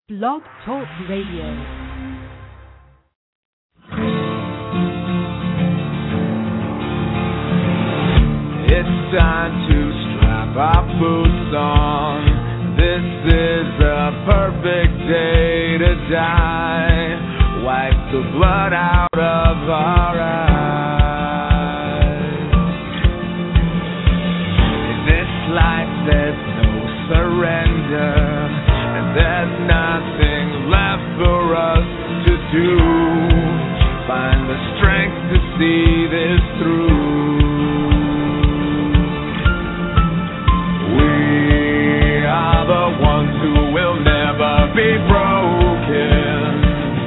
Blog Talk Radio. It's time to strap our boots on. This is a perfect day to die. Wipe the blood out of our eyes. In this life there's no surrender, and there's nothing left for us to do. Find the strength to see this through. We are the ones who will never be broken.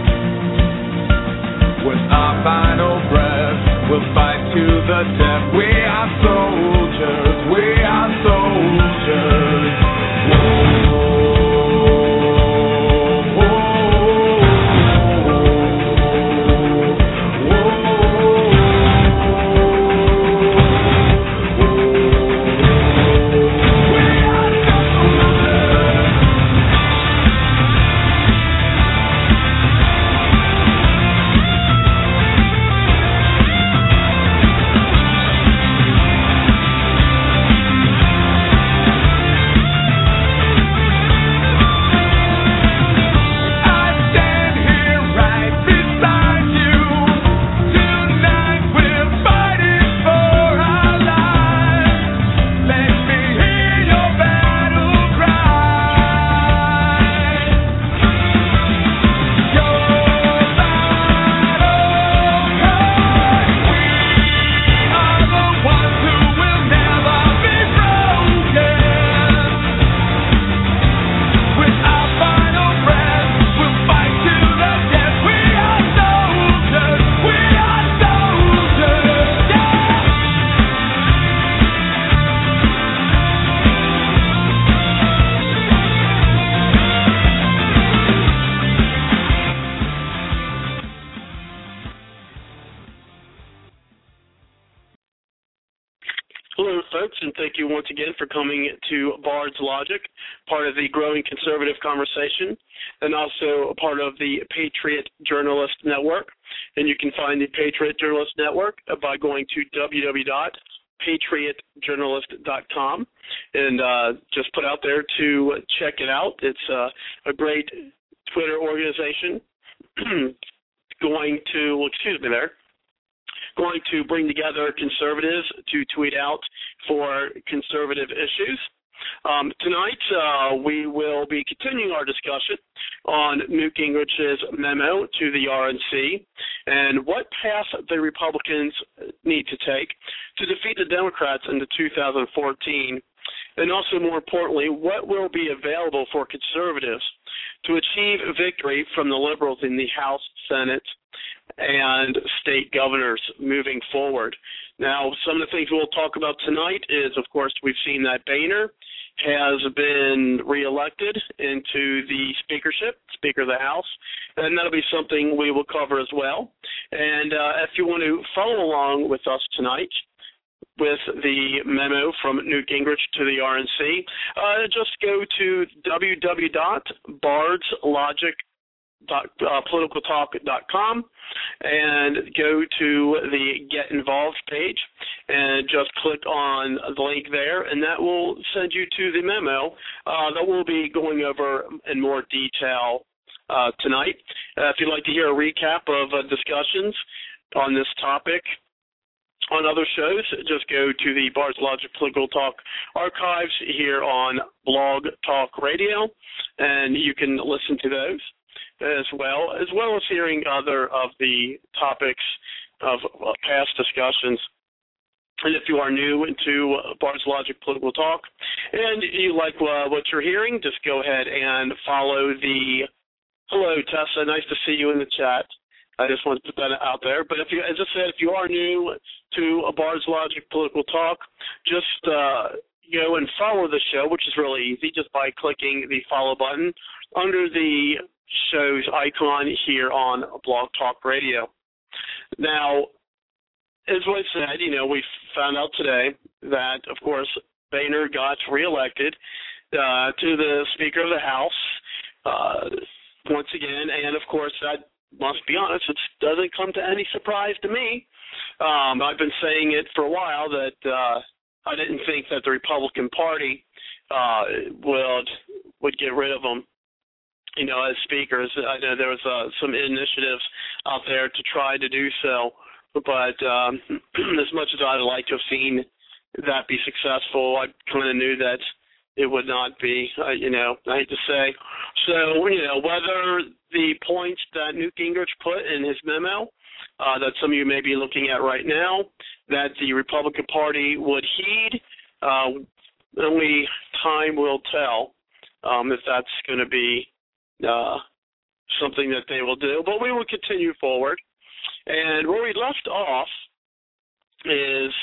With our final breath, we'll fight to the death. We are soldiers, we are soldiers. Whoa. Thank you once again for coming to Bard's Logic, part of the growing conservative conversation, and also a part of the Patriot Journalist Network. And you can find the Patriot Journalist Network by going to www.patriotjournalist.com and just put out there to check it out. It's a great Twitter organization going to bring together conservatives to tweet out for conservative issues. Tonight, we will be continuing our discussion on Newt Gingrich's memo to the RNC and what path the Republicans need to take to defeat the Democrats in 2014, and also, more importantly, what will be available for conservatives to achieve victory from the liberals in the House, Senate, and state governors moving forward. Now, some of the things we'll talk about tonight is, of course, we've seen that Boehner has been reelected into the Speaker of the House, and that'll be something we will cover as well. And if you want to follow along with us tonight with the memo from Newt Gingrich to the RNC, just go to www.bardslogic.politicaltalk.com and go to the Get Involved page and just click on the link there, and that will send you to the memo that we'll be going over in more detail tonight. If you'd like to hear a recap of discussions on this topic on other shows, just go to the Bard's Logic Political Talk archives here on Blog Talk Radio, and you can listen to those as well as hearing other of the topics of past discussions. And if you are new to Bard's Logic Political Talk and you like what you're hearing, just go ahead and follow the hello, Tessa, nice to see you in the chat. I just want to put that out there. But if you, as I said, if you are new to Bard's Logic Political Talk, just go and follow the show, which is really easy, just by clicking the follow button under the show's icon here on Blog Talk Radio. Now, as I said, we found out today that, of course, Boehner got reelected to the Speaker of the House. once again, and of course, I must be honest, it doesn't come to any surprise to me. I've been saying it for a while that I didn't think that the Republican Party would get rid of them, as speakers. I know there was some initiatives out there to try to do so, but as much as I'd like to have seen that be successful, I kind of knew that it would not be, I hate to say. So, whether the points that Newt Gingrich put in his memo, that some of you may be looking at right now, that the Republican Party would heed, only time will tell if that's going to be something that they will do. But we will continue forward. And where we left off is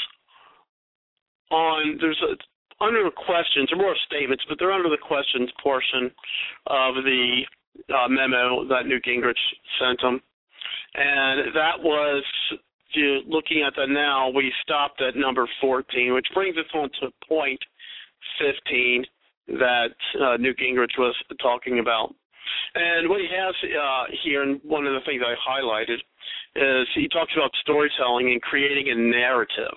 under the questions, or more statements, but they're under the questions portion of the memo that Newt Gingrich sent them. And that was, looking at that now, we stopped at number 14, which brings us on to point 15 that Newt Gingrich was talking about. And what he has here, and one of the things I highlighted, is he talks about storytelling and creating a narrative.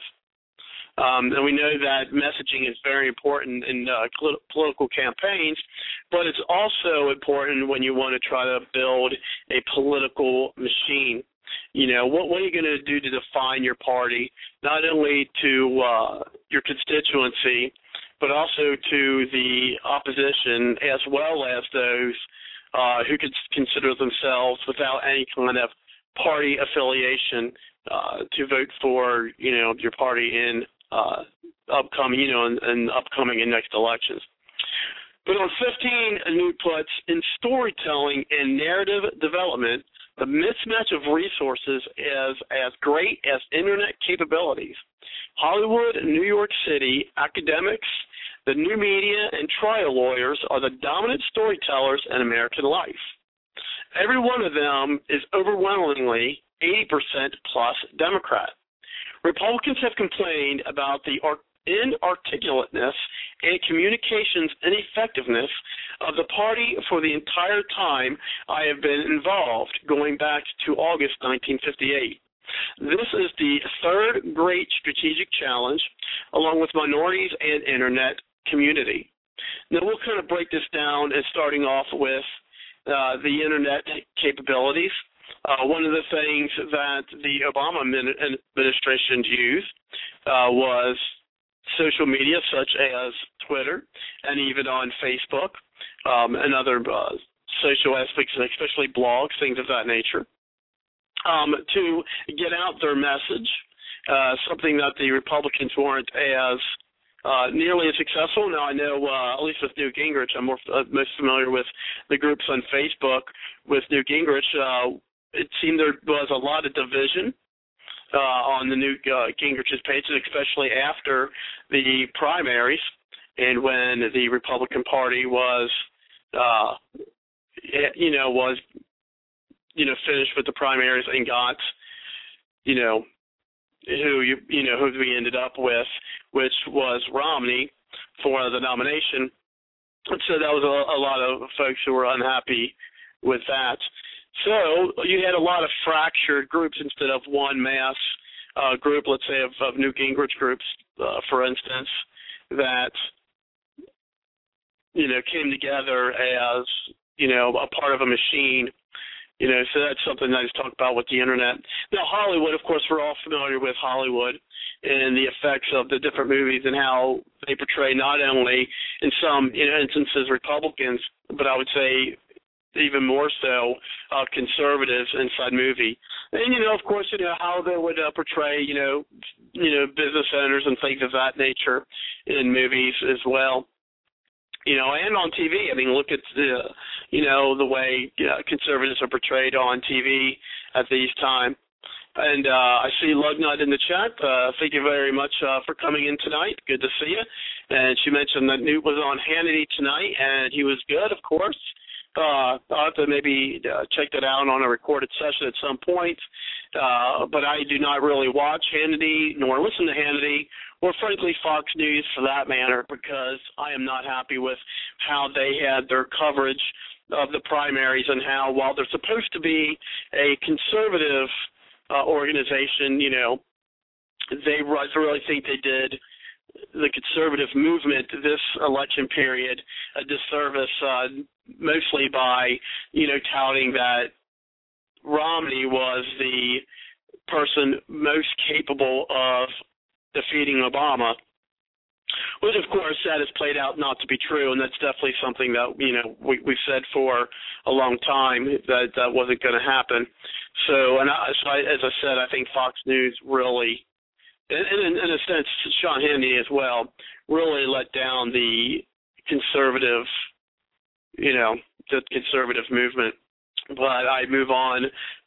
And we know that messaging is very important in political campaigns, but it's also important when you want to try to build a political machine. What are you going to do to define your party, not only to your constituency, but also to the opposition, as well as those who could consider themselves without any kind of party affiliation to vote for, your party in upcoming and next elections. But on 15, Newt puts, in storytelling and narrative development, the mismatch of resources is as great as internet capabilities. Hollywood, New York City, academics, the new media, and trial lawyers are the dominant storytellers in American life. Every one of them is overwhelmingly 80% plus Democrat. Republicans have complained about the inarticulateness and communications ineffectiveness of the party for the entire time I have been involved, going back to August 1958. This is the third great strategic challenge, along with minorities and internet community. Now we'll kind of break this down, and starting off with the internet capabilities. One of the things that the Obama administration used was social media such as Twitter and even on Facebook and other social aspects, especially blogs, things of that nature, to get out their message, something that the Republicans weren't as nearly as successful. Now, I know, at least with Newt Gingrich, I'm most familiar with the groups on Facebook. With Newt Gingrich, it seemed there was a lot of division on the Newt Gingrich's pages, especially after the primaries and when the Republican Party was, finished with the primaries and got, who we ended up with, which was Romney for the nomination. And so that was a lot of folks who were unhappy with that. So you had a lot of fractured groups instead of one mass group, let's say, of Newt Gingrich groups, for instance, that, came together as, a part of a machine. So that's something that is talked about with the internet. Now, Hollywood, of course, we're all familiar with Hollywood and the effects of the different movies and how they portray not only, in some instances, Republicans, but I would say even more so conservatives inside movie. And, of course, how they would portray, business owners and things of that nature in movies as well. And on TV. I mean, look at the way conservatives are portrayed on TV at these times. And I see Lugnut in the chat. Thank you very much for coming in tonight. Good to see you. And she mentioned that Newt was on Hannity tonight, and he was good, of course. I'll have to maybe check that out on a recorded session at some point. But I do not really watch Hannity nor listen to Hannity, or frankly Fox News for that matter, because I am not happy with how they had their coverage of the primaries and how, while they're supposed to be a conservative organization, they really think they did the conservative movement this election period a disservice, mostly by, touting that Romney was the person most capable of defeating Obama, which, of course, that has played out not to be true, and that's definitely something that, we've said for a long time that wasn't going to happen. So, as I said, I think Fox News really, and in a sense, Sean Hannity as well, really let down the conservative, the conservative movement. But I move on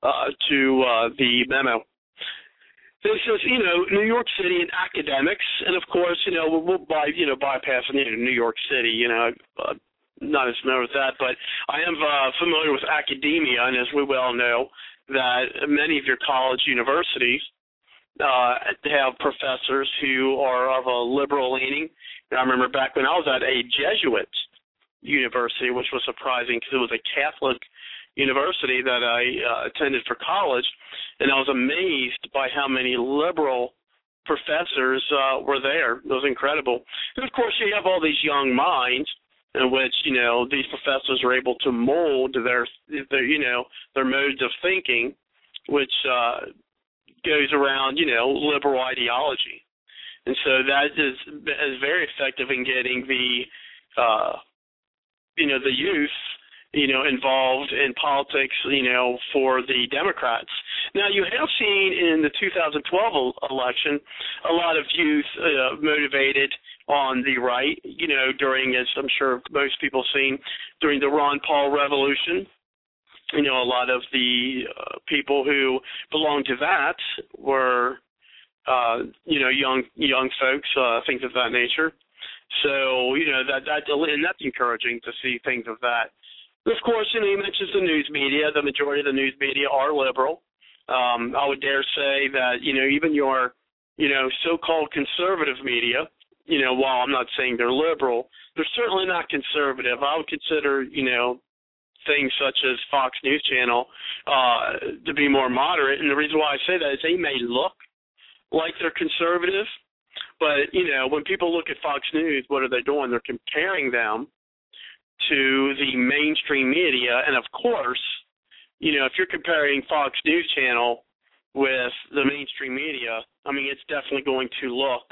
to the memo. This is, New York City and academics, and of course, we'll bypass New York City, not as familiar with that, but I am familiar with academia, and as we well know, that many of your college universities have professors who are of a liberal leaning. And I remember back when I was at a Jesuit university, which was surprising because it was a Catholic university that I attended for college, and I was amazed by how many liberal professors were there. It was incredible. And, of course, you have all these young minds in which, these professors are able to mold their modes of thinking, which goes around, liberal ideology. And so that is very effective in getting the youth, involved in politics, for the Democrats. Now, you have seen in the 2012 election a lot of youth motivated on the right, during, as I'm sure most people have seen, during the Ron Paul revolution. A lot of the people who belonged to that were, young folks, things of that nature. So, that's encouraging to see things of that. Of course, he mentions the news media. The majority of the news media are liberal. I would dare say that, even your, so-called conservative media, while I'm not saying they're liberal, they're certainly not conservative. I would consider, things such as Fox News Channel to be more moderate. And the reason why I say that is they may look like they're conservative, but, when people look at Fox News, what are they doing? They're comparing them to the mainstream media. And, of course, if you're comparing Fox News Channel with the mainstream media, I mean, it's definitely going to look,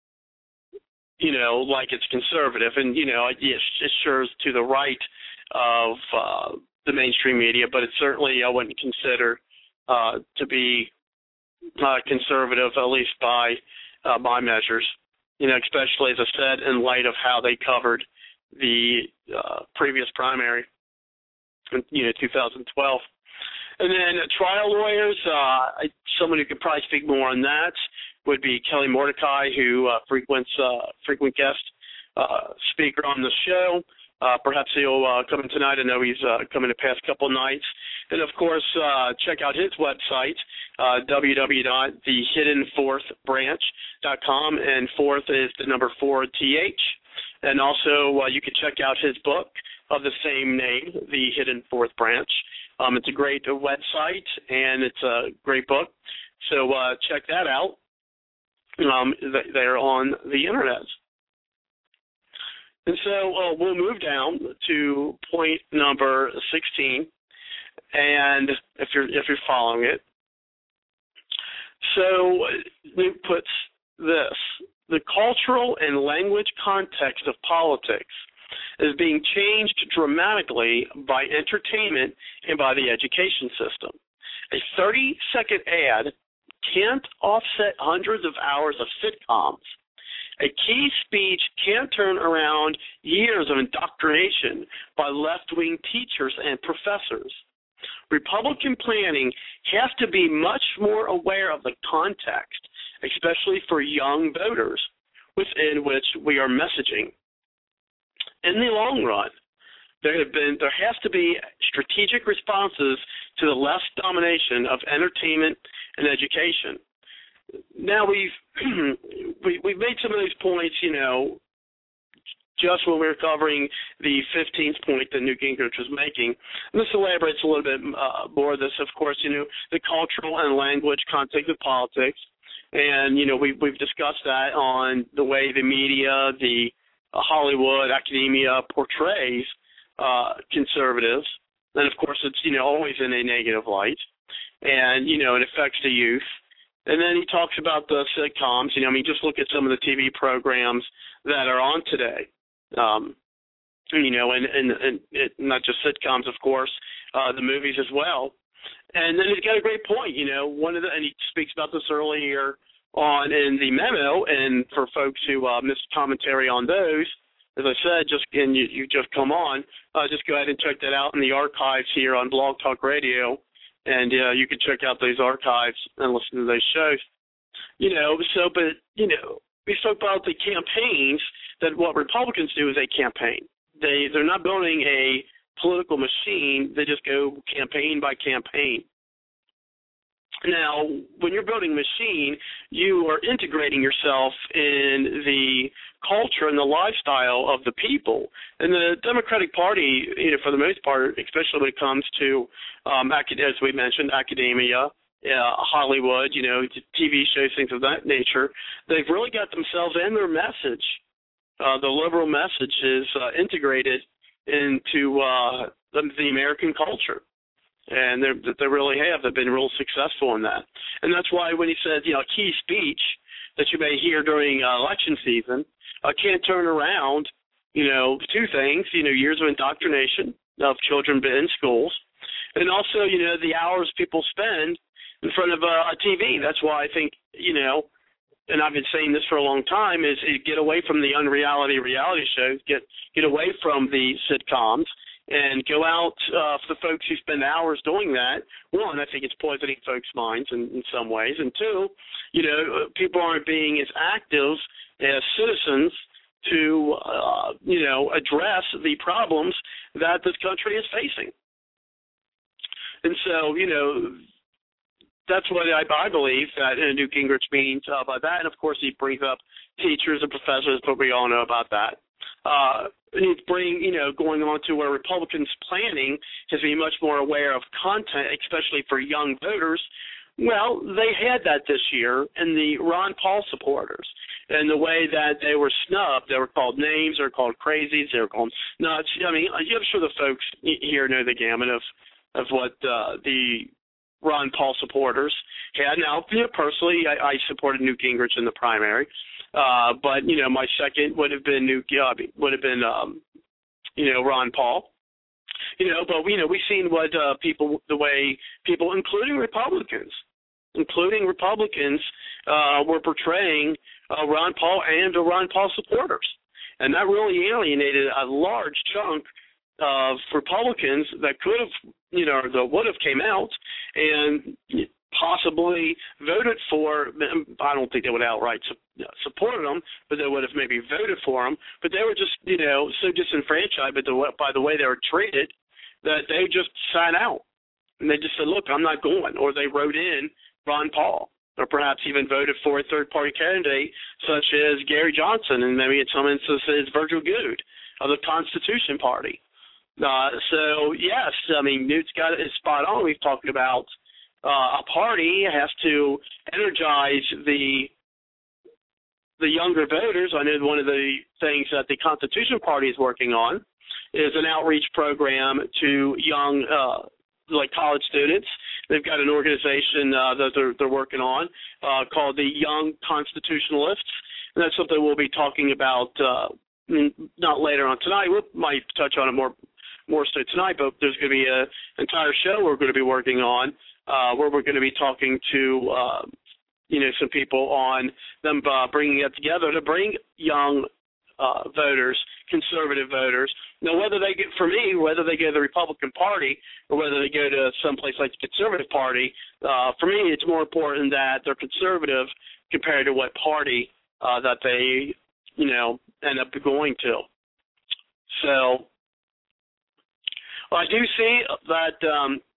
like it's conservative. And, it sure is to the right of the mainstream media, but it certainly I wouldn't consider to be conservative, at least by my measures, especially, as I said, in light of how they covered the previous primary in 2012. And then trial lawyers, someone who could probably speak more on that would be Kelly Mordecai, who frequent guest speaker on the show. Perhaps he'll come in tonight. I know he's coming the past couple nights. And, of course, check out his website, www.thehiddenfourthbranch.com, and fourth is the number 4TH. And also you can check out his book of the same name, The Hidden Fourth Branch. It's a great website, and it's a great book. So check that out. They're on the Internet. And so we'll move down to point number 16, and if you're following it. So it puts this: the cultural and language context of politics is being changed dramatically by entertainment and by the education system. A 30-second ad can't offset hundreds of hours of sitcoms. A key speech can't turn around years of indoctrination by left-wing teachers and professors. Republican planning has to be much more aware of the context, especially for young voters, within which we are messaging. In the long run, there has to be strategic responses to the left's domination of entertainment and education. Now we've made some of these points, just when we were covering the 15th point that Newt Gingrich was making. And this elaborates a little bit more of this, of course, the cultural and language context of politics. And, we've discussed that on the way the media, the Hollywood, academia portrays conservatives. And, of course, it's, always in a negative light. And, it affects the youth. And then he talks about the sitcoms. Just look at some of the TV programs that are on today. And not just sitcoms, of course, the movies as well. And then he's got a great point. And he speaks about this earlier on in the memo. And for folks who missed commentary on those, as I said, you just come on, just go ahead and check that out in the archives here on Blog Talk Radio. And you can check out those archives and listen to those shows. We spoke about the campaigns, that what Republicans do is they campaign. They're not building a political machine. They just go campaign by campaign. Now, when you're building a machine, you are integrating yourself in the culture and the lifestyle of the people. And the Democratic Party, for the most part, especially when it comes to, as we mentioned, academia, Hollywood, TV shows, things of that nature, they've really got themselves and their message, the liberal message is integrated into the American culture. And they really have. They've been real successful in that. And that's why when he said, a key speech that you may hear during election season can't turn around, two things, years of indoctrination of children in schools, and also, the hours people spend in front of a TV. That's why I think, and I've been saying this for a long time, is get away from the unreality reality shows, get away from the sitcoms, and go out for the folks who spend hours doing that. One, I think it's poisoning folks' minds in some ways. And two, people aren't being as active as citizens to, address the problems that this country is facing. And so, that's what I believe that Newt Gingrich means by that. And, of course, he brings up teachers and professors, but we all know about that. He's going on to where Republicans planning has been much more aware of content, especially for young voters. Well, they had that this year in the Ron Paul supporters, and the way that they were snubbed. They were called names, they were called crazies, they were called nuts. I'm sure the folks here know the gamut of what the Ron Paul supporters had. Now, personally, I supported Newt Gingrich in the primary. But my second would have been Ron Paul. But we've seen what the way people, including Republicans, were portraying Ron Paul and the Ron Paul supporters, and that really alienated a large chunk of Republicans that could have, that would have came out and possibly voted for. I don't think they would outright supported them, but they would have maybe voted for them. But they were just, so disenfranchised by the way they were treated that they just sat out. And they just said, look, I'm not going. Or they wrote in Ron Paul, or perhaps even voted for a third-party candidate such as Gary Johnson, and maybe in some instances Virgil Goode of the Constitution Party. So, yes, Newt's got it spot on. We've talked about a party has to energize the younger voters. I know one of the things that the Constitution Party is working on is an outreach program to young, college students. They've got an organization that they're working on called the Young Constitutionalists, and that's something we'll be talking about not later on tonight. We might touch on it more so tonight, but there's going to be an entire show we're going to be working on where we're going to be talking to some people on them bringing it together to bring young voters, conservative voters. Now, whether they go to the Republican Party or whether they go to someplace like the Conservative Party, for me it's more important that they're conservative compared to what party that they, end up going to. So I do see that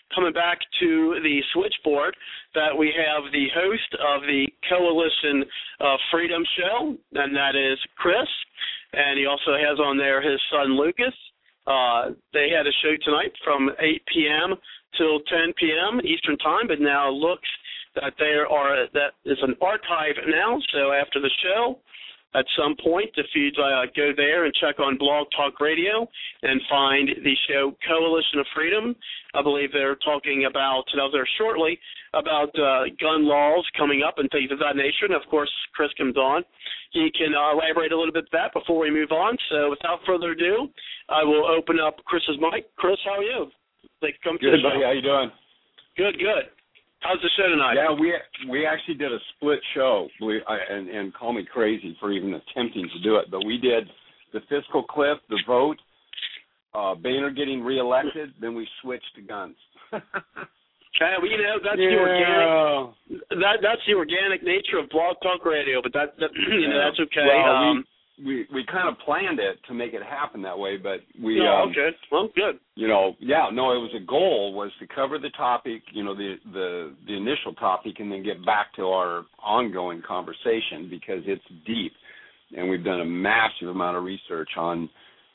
coming back to the switchboard, that we have the host of the Coalition of Freedom show, and that is Chris. And he also has on there his son Lucas. They had a show tonight from 8 p.m. till 10 p.m. Eastern Time, but now looks that that is an archive now. So after the show, at some point, if you go there and check on Blog Talk Radio and find the show Coalition of Freedom, I believe they're talking about, and I was there shortly, about gun laws coming up and things of that nature. And, of course, Chris comes on. He can elaborate a little bit on that before we move on. So without further ado, I will open up Chris's mic. Chris, how are you? Thanks for coming to the show. Good, buddy. How you doing? Good, good. How's the show tonight? Yeah, we actually did a split show, and call me crazy for even attempting to do it, but we did the fiscal cliff, the vote, Boehner getting reelected, then we switched to guns. Well, that's the organic. That's the organic nature of Blog Talk Radio, but that's okay. Well, we kind of planned it to make it happen that way, but we. Okay. Well, good. It was a goal was to cover the topic, the initial topic, and then get back to our ongoing conversation because it's deep, and we've done a massive amount of research on,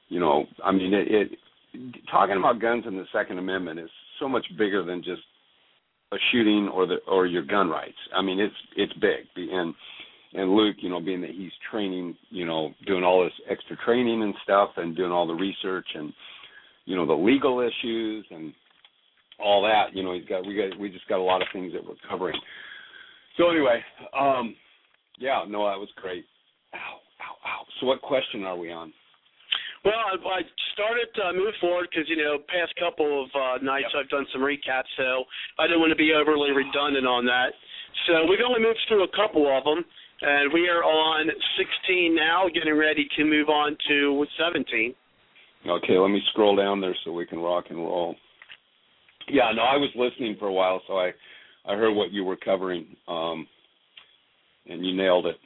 talking about guns and the Second Amendment is so much bigger than just a shooting or your gun rights. I mean, it's big, and Luke, being that he's training, doing all this extra training and stuff, and doing all the research and the legal issues and all that, we just got a lot of things that we're covering. So anyway, that was great. Ow. So what question are we on? Well, I started to move forward because, past couple of nights I've done some recaps, so I didn't want to be overly redundant on that. So we've only moved through a couple of them, and we are on 16 now, getting ready to move on to 17. Okay, let me scroll down there so we can rock and roll. Yeah, no, I was listening for a while, so I heard what you were covering, and you nailed it.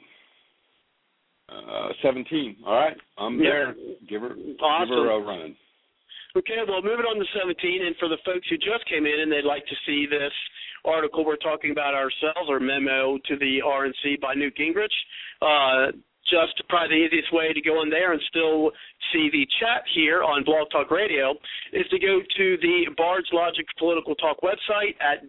17. All right, I'm there. Give her a run. Okay, well, moving on to 17, and for the folks who just came in and they'd like to see this article we're talking about ourselves, or memo to the RNC by Newt Gingrich, just probably the easiest way to go in there and still see the chat here on Blog Talk Radio is to go to the Bard's Logic Political Talk website at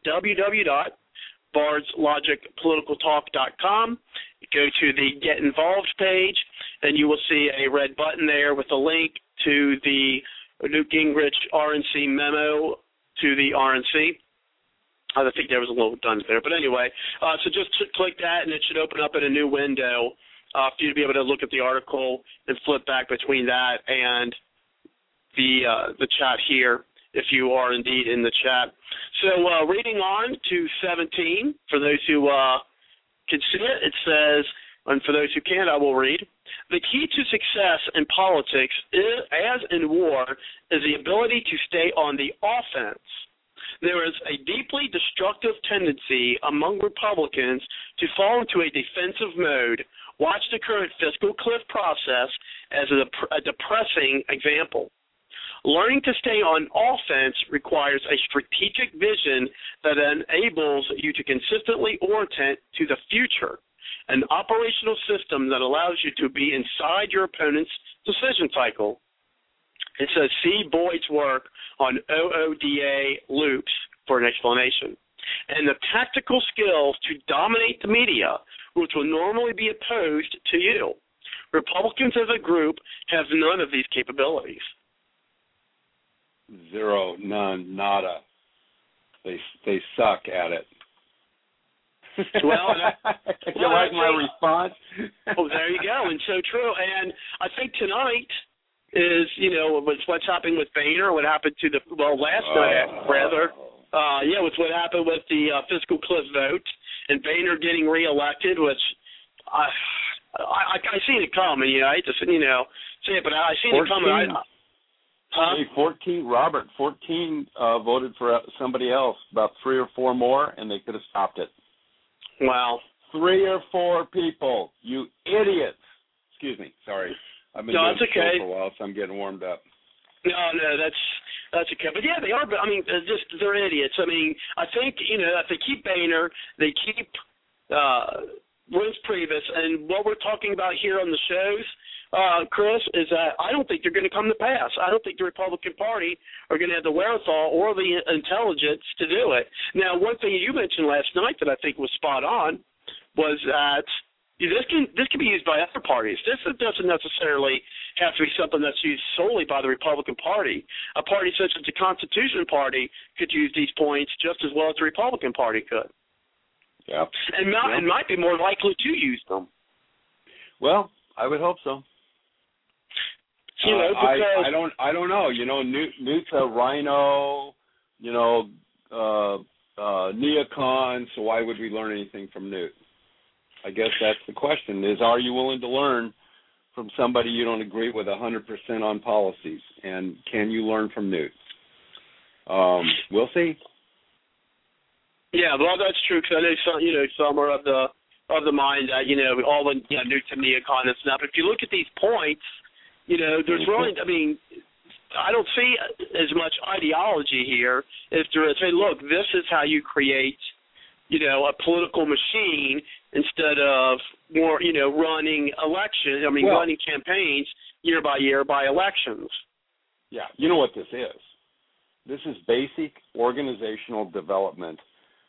www.bardslogicpoliticaltalk.com. Go to the Get Involved page, and you will see a red button there with a link to the Newt Gingrich RNC memo to the RNC. I think there was a little redundant there. But anyway, so just click that, and it should open up in a new window for you to be able to look at the article and flip back between that and the chat here, if you are indeed in the chat. So reading on to 17, for those who can see it, it says, and for those who can't, I will read, the key to success in politics, as in war, is the ability to stay on the offense. There is a deeply destructive tendency among Republicans to fall into a defensive mode. Watch the current fiscal cliff process as a depressing example. Learning to stay on offense requires a strategic vision that enables you to consistently orient to the future, an operational system that allows you to be inside your opponent's decision cycle. It says, see Boyd's work on OODA loops for an explanation. And the tactical skills to dominate the media, which will normally be opposed to you. Republicans as a group have none of these capabilities. Zero, none, nada. They suck at it. Well, you like my response? Oh, there you go, and so true. And I think tonight is, what's happening with Boehner, what happened to last night, rather. With what happened with the fiscal cliff vote and Boehner getting reelected, which I seen it coming. I hate to say it, but I seen 14, it coming. Hey, 14 voted for somebody else, about 3 or 4 more, and they could have stopped it. Wow. 3 or 4 people, you idiots. Excuse me, sorry. I've been doing the show for a while, so I'm getting warmed up. No, That's okay. But, yeah, they are. But, I mean, they're idiots. I mean, I think, if they keep Boehner, they keep Reince Priebus, and what we're talking about here on the shows, Chris, is that I don't think they're going to come to pass. I don't think the Republican Party are going to have the wherewithal or the intelligence to do it. Now, one thing you mentioned last night that I think was spot on was that this can be used by other parties. This doesn't necessarily have to be something that's used solely by the Republican Party. A party such as the Constitution Party could use these points just as well as the Republican Party could. Yeah. And might be more likely to use them. Well, I would hope so. Because I don't know. Newt's a rhino. Neocon. So why would we learn anything from Newt? I guess that's the question: are you willing to learn from somebody you don't agree with 100% on policies, and can you learn from Newt? We'll see. Yeah, well, that's true. Because I know some are of the mind that all the Newt and Neocon and stuff. If you look at these points, there's really, I mean, I don't see as much ideology here as to say, look, this is how you create, a political machine instead of more, running elections. I mean, running campaigns year by year by elections. Yeah, you know what this is? This is basic organizational development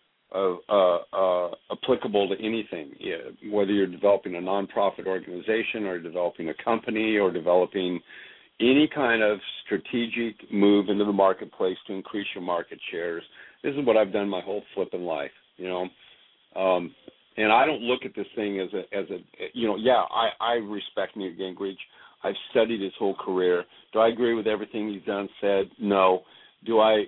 applicable to anything, whether you're developing a nonprofit organization or developing a company or developing any kind of strategic move into the marketplace to increase your market shares. This is what I've done my whole flipping life, and I don't look at this thing as I respect Newt Gingrich. I've studied his whole career. Do I agree with everything he's done, said? No. Do I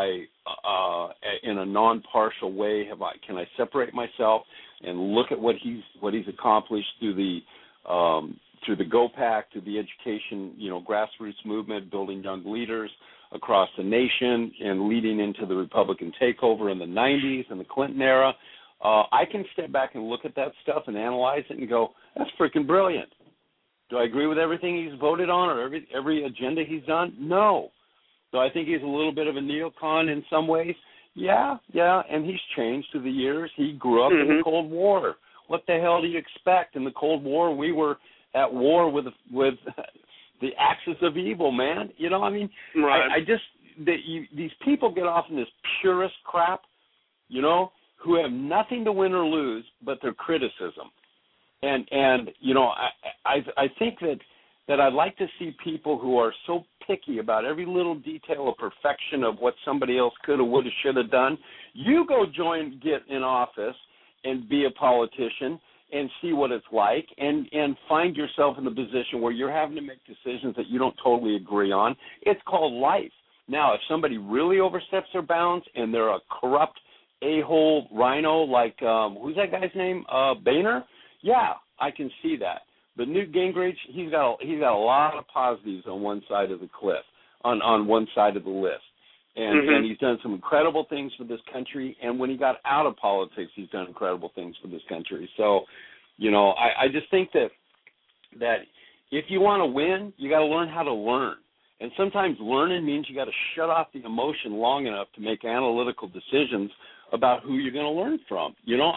in a non-partial way, can I separate myself and look at what he's accomplished through the GOPAC, to the education, grassroots movement, building young leaders across the nation and leading into the Republican takeover in the 90s and the Clinton era? I can step back and look at that stuff and analyze it and go, that's freaking brilliant. Do I agree with everything he's voted on or every agenda he's done? No. Do I think he's a little bit of a neocon in some ways? Yeah, and he's changed through the years. He grew up in the Cold War. What the hell do you expect? In the Cold War, we were at war with the axis of evil, man. Right. These people get off in this purist crap, who have nothing to win or lose but their criticism. And I think that I'd like to see people who are so picky about every little detail of perfection of what somebody else could have, would have, should have done. You go get in office and be a politician and see what it's like and find yourself in the position where you're having to make decisions that you don't totally agree on. It's called life. Now, if somebody really oversteps their bounds and they're a corrupt a-hole rhino like, who's that guy's name, Boehner? Yeah, I can see that. But Newt Gingrich, he's got a lot of positives on one side of the cliff, on one side of the list. And he's done some incredible things for this country. And when he got out of politics, he's done incredible things for this country. So, I just think that if you want to win, you got to learn how to learn. And sometimes learning means you got to shut off the emotion long enough to make analytical decisions about who you're going to learn from.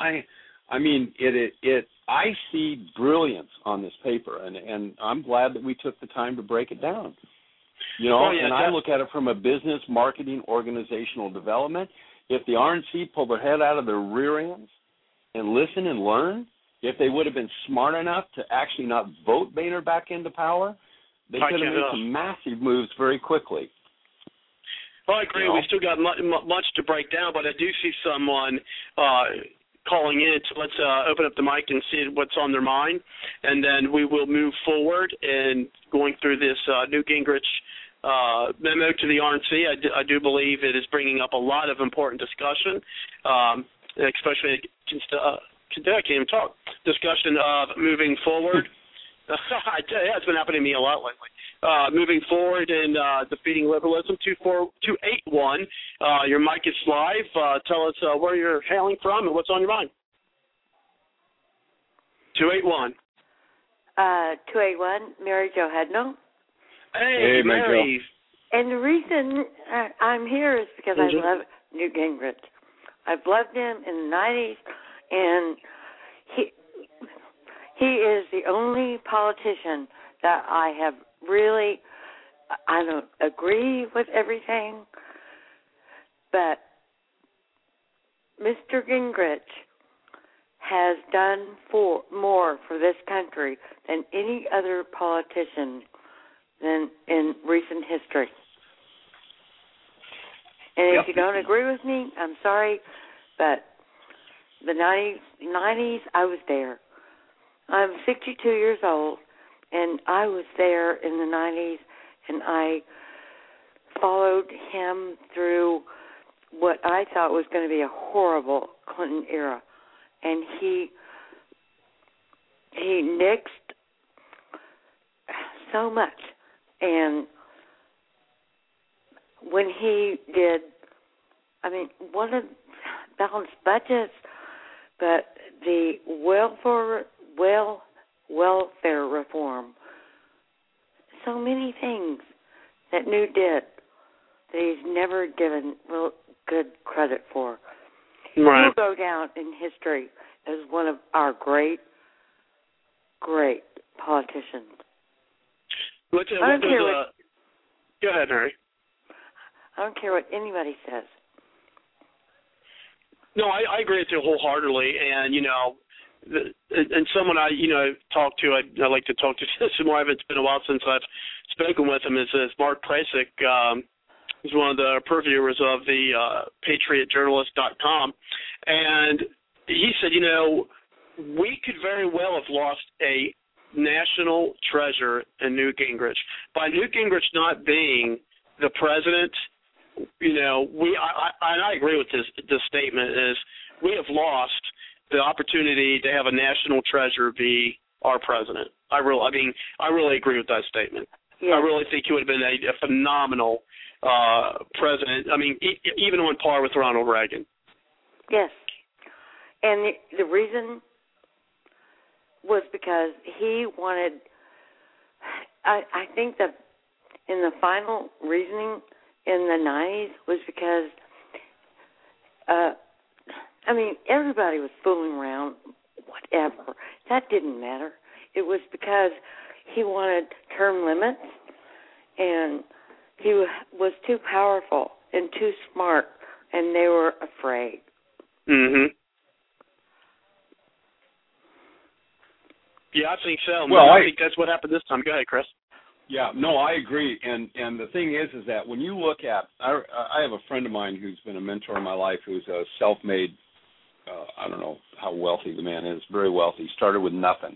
I see brilliance on this paper, and I'm glad that we took the time to break it down. I look at it from a business, marketing, organizational development. If the RNC pulled their head out of their rear ends and listen and learn, if they would have been smart enough to actually not vote Boehner back into power, they could have made some massive moves very quickly. Well, I agree. We still got much to break down, but I do see someone calling in. So let's open up the mic and see what's on their mind, and then we will move forward in going through this Newt Gingrich memo to the RNC. I do believe it is bringing up a lot of important discussion, especially today I can't even talk. Discussion of moving forward. I tell you, it's been happening to me a lot lately. Moving forward in defeating liberalism, 24281. Your mic is live. Tell us where you're hailing from and what's on your mind. 281. 281, Mary Jo Hednell. Hey, Mary. And the reason I'm here is because I love Newt Gingrich. I've loved him in the 90s, and he is the only politician that I have really, I don't agree with everything, but Mr. Gingrich has done more for this country than any other politician than in recent history. And if you don't agree with me, I'm sorry, but the 90s, I was there. I'm 62 years old, and I was there in the 90s, and I followed him through what I thought was going to be a horrible Clinton era. And he nixed so much. And when he did, I mean, one of balanced budgets, but the welfare reform, so many things that Newt did that he's never given real good credit for. Right. He'll go down in history as one of our great, great politicians. Go ahead, Mary. I don't care what anybody says. No, I agree with you wholeheartedly, and and someone I talk to, I like to talk to some more. It's been a while since I've spoken with him. Is Mark Prasik. He's one of the purveyors of the PatriotJournalist.com, and he said, we could very well have lost a national treasure in Newt Gingrich. By Newt Gingrich not being the president, I agree with this statement, is we have lost the opportunity to have a national treasure be our president. I really agree with that statement. Yeah. I really think he would have been a phenomenal president. I mean, even on par with Ronald Reagan. Yes. And the reason was because he wanted, I think that in the final reasoning in the 90s was because, everybody was fooling around, whatever. That didn't matter. It was because he wanted term limits, and he was too powerful and too smart, and they were afraid. Mm-hmm. Yeah, I think so. Well, I think that's what happened this time. Go ahead, Chris. Yeah, no, I agree. And the thing is that when you look at, I have a friend of mine who's been a mentor in my life who's a self-made, I don't know how wealthy the man is, very wealthy, started with nothing.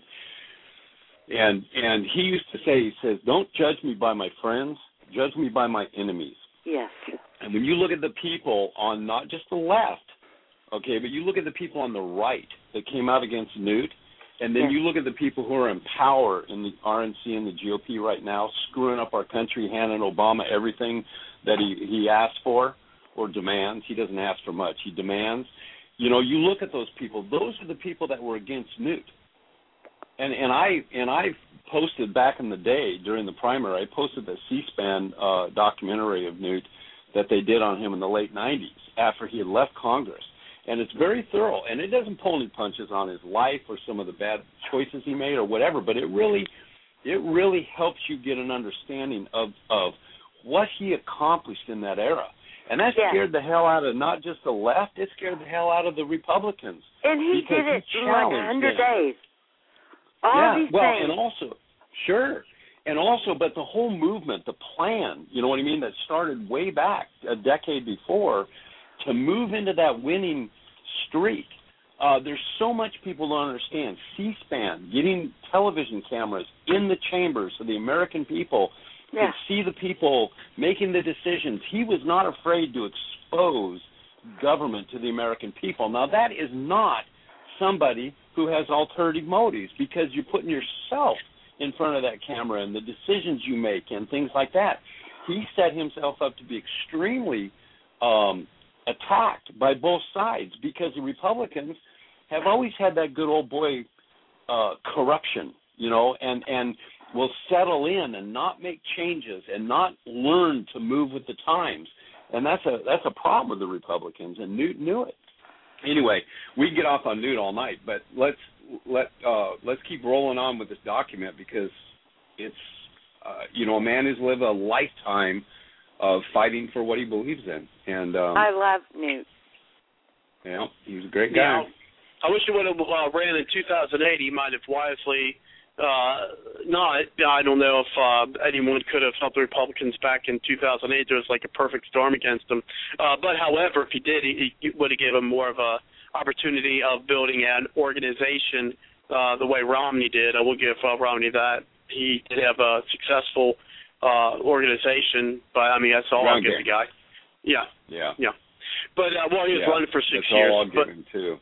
And he used to say, he says, don't judge me by my friends, judge me by my enemies. Yes. And when you look at the people on not just the left, okay, but you look at the people on the right that came out against Newt, and then you look at the people who are in power in the RNC and the GOP right now, screwing up our country, handing Obama everything that he asked for or demands. He doesn't ask for much. He demands. You look at those people. Those are the people that were against Newt. And I posted back in the day during the primary, I posted the C-SPAN documentary of Newt that they did on him in the late 90s after he had left Congress. And it's very thorough, and it doesn't pull any punches on his life or some of the bad choices he made or whatever, but it really helps you get an understanding of what he accomplished in that era. And that scared the hell out of not just the left, it scared the hell out of the Republicans. And he did it in like 100 days. All these things. And also, but the whole movement, the plan, you know what I mean, that started way back a decade before, to move into that winning streak. There's so much people don't understand. C-SPAN, getting television cameras in the chambers so the American people could see the people making the decisions. He was not afraid to expose government to the American people. Now, that is not somebody who has ulterior motives, because you're putting yourself in front of that camera and the decisions you make and things like that. He set himself up to be extremely attacked by both sides, because the Republicans have always had that good old boy corruption, and will settle in and not make changes and not learn to move with the times. And that's a problem with the Republicans, and Newt knew it. Anyway, we can get off on Newt all night, but let's keep rolling on with this document, because it's a man who's lived a lifetime of fighting for what he believes in. And I love Newt. Yeah, he was a great guy. Yeah, I wish he would have ran in 2008. He might have wisely not. I don't know if anyone could have helped the Republicans back in 2008. There was like a perfect storm against him. But however, if he did, he would have given him more of a opportunity of building an organization the way Romney did. I will give Romney that. He did have a successful organization, but I mean that's all I'll give the guy. Yeah. But he was running for 6 years. That's all I'll give him too.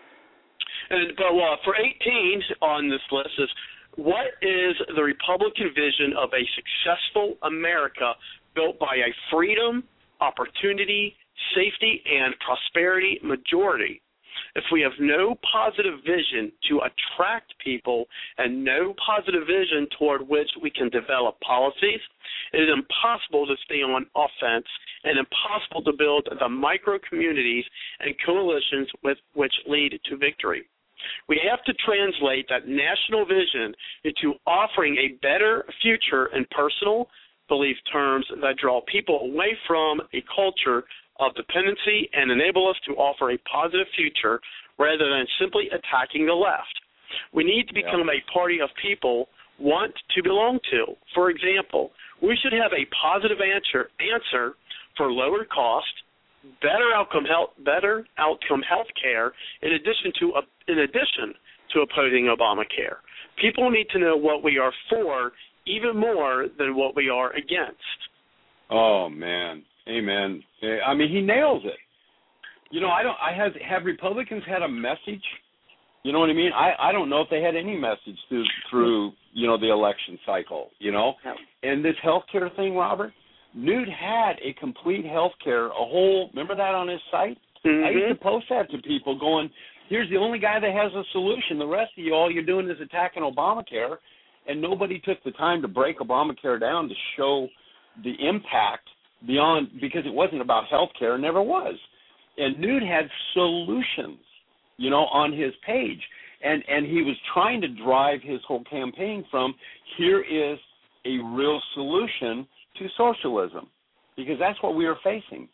But for 18 on this list is, what is the Republican vision of a successful America built by a freedom, opportunity, safety, and prosperity majority? If we have no positive vision to attract people and no positive vision toward which we can develop policies, it is impossible to stay on offense and impossible to build the micro communities and coalitions which lead to victory. We have to translate that national vision into offering a better future in personal belief terms that draw people away from a culture of dependency and enable us to offer a positive future rather than simply attacking the left. We need to become a party of people want to belong to. For example, we should have a positive answer for lower cost, better outcome health care in addition to opposing Obamacare. People need to know what we are for even more than what we are against. Oh man, amen. I mean, he nails it. Have Republicans had a message? You know what I mean? I don't know if they had any message through the election cycle. No. And this healthcare thing, Robert, Newt had a complete healthcare, remember that on his site? Mm-hmm. I used to post that to people going, here's the only guy that has a solution. The rest of you, all you're doing is attacking Obamacare. And nobody took the time to break Obamacare down to show the impact beyond, because it wasn't about healthcare, it never was. And Newt had solutions, on his page. And he was trying to drive his whole campaign from, here is a real solution to socialism, because that's what we are facing,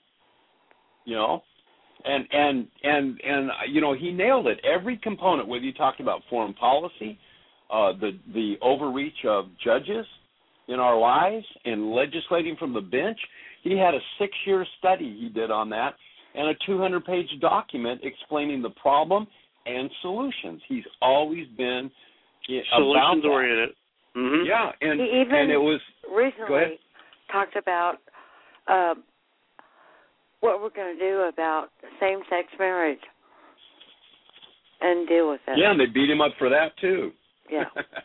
and he nailed it. Every component, whether you talked about foreign policy, the overreach of judges in our lives, and legislating from the bench. He had a 6-year study he did on that, and a 200-page document explaining the problem and solutions. He's always been solutions oriented. Mm-hmm. Yeah, and it was recently talked about what we're going to do about same-sex marriage and deal with it. Yeah, and they beat him up for that too. Yeah.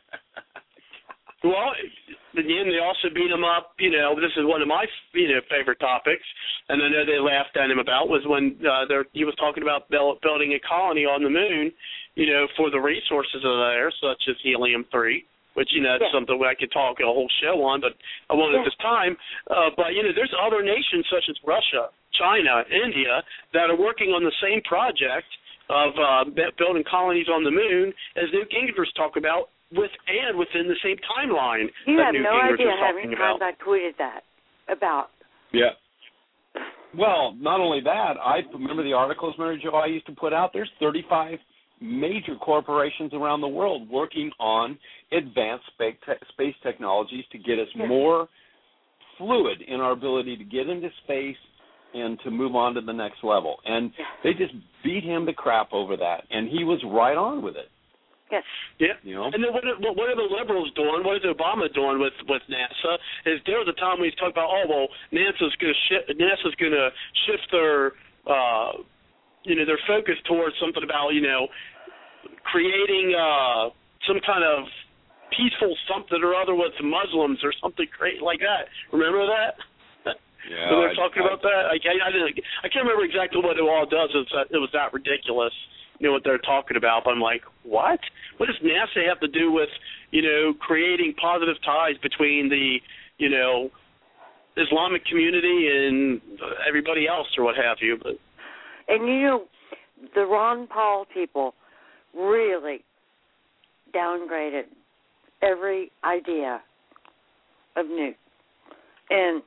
Well, again, they also beat him up. This is one of my favorite topics, and I know they laughed at him about was when he was talking about building a colony on the moon, for the resources that are there, such as helium-3. Which, that's something I could talk a whole show on, but I won't at this time. But, there's other nations such as Russia, China, India that are working on the same project of building colonies on the moon as Newt Gingrich's talk about within the same timeline. You have Newt no Gingrich idea was how many times I tweeted that about. Yeah. Well, not only that, I remember the articles, Mary Jo, I used to put out. There's 35 major corporations around the world working on advanced space technologies to get us more fluid in our ability to get into space and to move on to the next level. And they just beat him to crap over that, and he was right on with it. Yes. Yeah. And then what are the liberals doing? What is Obama doing with NASA? There was a time when he talked about, NASA's going to shift their their focus towards something about creating some kind of peaceful something or other with Muslims or something great like that. Remember that? Yeah. When they're talking about that, I can't remember exactly what it all does. It was that ridiculous. What they're talking about. But I'm like, what? What does NASA have to do with creating positive ties between the, Islamic community and everybody else or what have you. And the Ron Paul people really downgraded every idea of Newt. And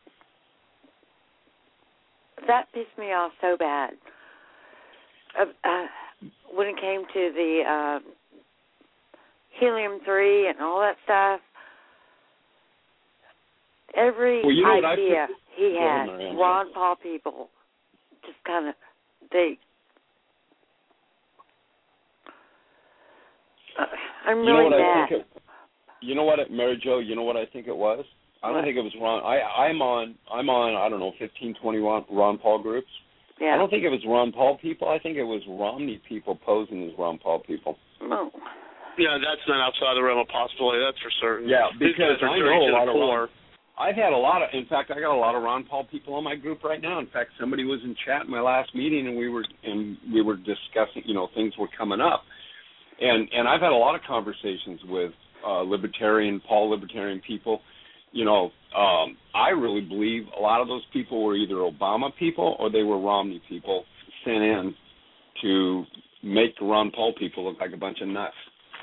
that pissed me off so bad. When it came to the helium-3 and all that stuff, every idea he had, Ron Paul people just kind of, I'm really mad. Mary Jo, you know what I think it was? I don't think it was Ron. I'm on, I don't know, 15, 20 Ron Paul groups. Yeah. I don't think it was Ron Paul people. I think it was Romney people posing as Ron Paul people. No. Yeah, that's not outside the realm of possibility, that's for certain. Yeah, because I know a lot of Ron. I've had a lot of, in fact, I got a lot of Ron Paul people on my group right now. In fact, somebody was in chat in my last meeting, and we were discussing, things were coming up. And I've had a lot of conversations with libertarian people. I really believe a lot of those people were either Obama people or they were Romney people sent in to make the Ron Paul people look like a bunch of nuts.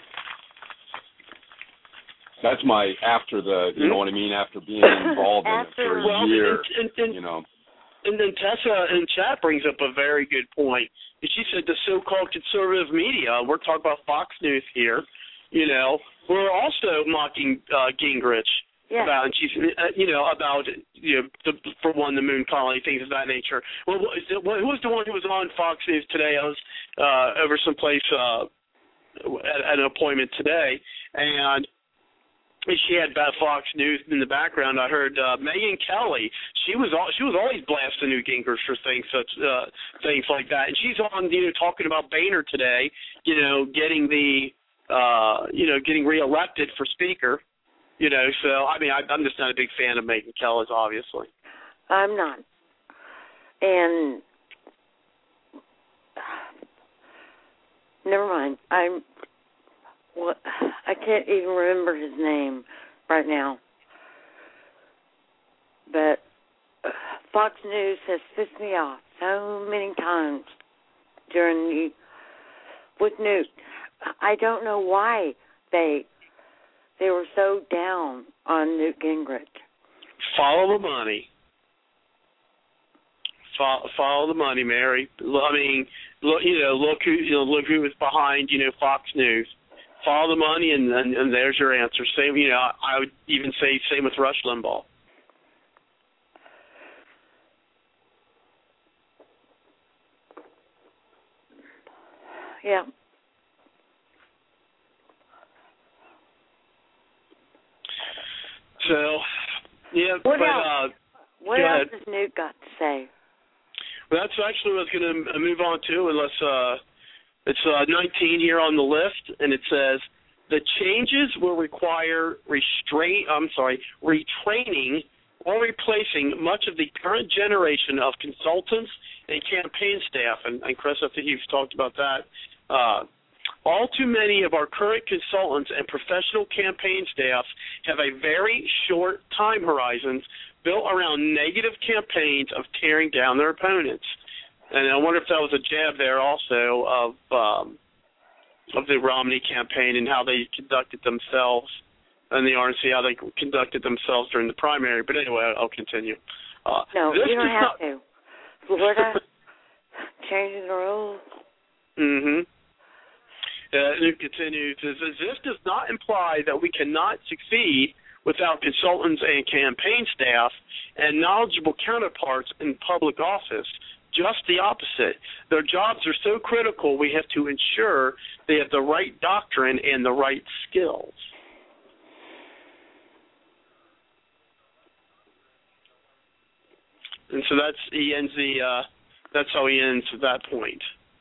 That's after being involved in it for a year, And then Tessa in chat brings up a very good point. She said the so-called conservative media, we're talking about Fox News here, we're also mocking Gingrich. Yeah. About, and she's, for one, the moon colony, things of that nature. Well, who was the one who was on Fox News today? I was over someplace at an appointment today, and she had Fox News in the background. I heard Megyn Kelly. She was always blasting Newt Gingrich for things like that, and she's on talking about Boehner today. Getting getting reelected for speaker. So, I'm just not a big fan of Megyn Kelly's, obviously. I'm not. And never mind. I can't even remember his name right now. But Fox News has pissed me off so many times with Newt. I don't know why they were so down on Newt Gingrich. Follow the money. Follow the money, Mary. Look who was behind Fox News. Follow the money, and there's your answer. Same, I would even say same with Rush Limbaugh. Yeah. So, yeah. What else has Newt got to say? Well, that's actually what I was going to move on to, unless it's 19 here on the list, and it says, the changes will require retraining or replacing much of the current generation of consultants and campaign staff. And Chris, I think you've talked about that. All too many of our current consultants and professional campaign staff have a very short time horizons built around negative campaigns of tearing down their opponents. And I wonder if that was a jab there also of the Romney campaign and how they conducted themselves, and the RNC, how they conducted themselves during the primary. But anyway, I'll continue. No, you don't have to. Florida changing the rules. Mm-hmm. It continues. This does not imply that we cannot succeed without consultants and campaign staff and knowledgeable counterparts in public office. Just the opposite. Their jobs are so critical, we have to ensure they have the right doctrine and the right skills. And so that's how he ends at that point.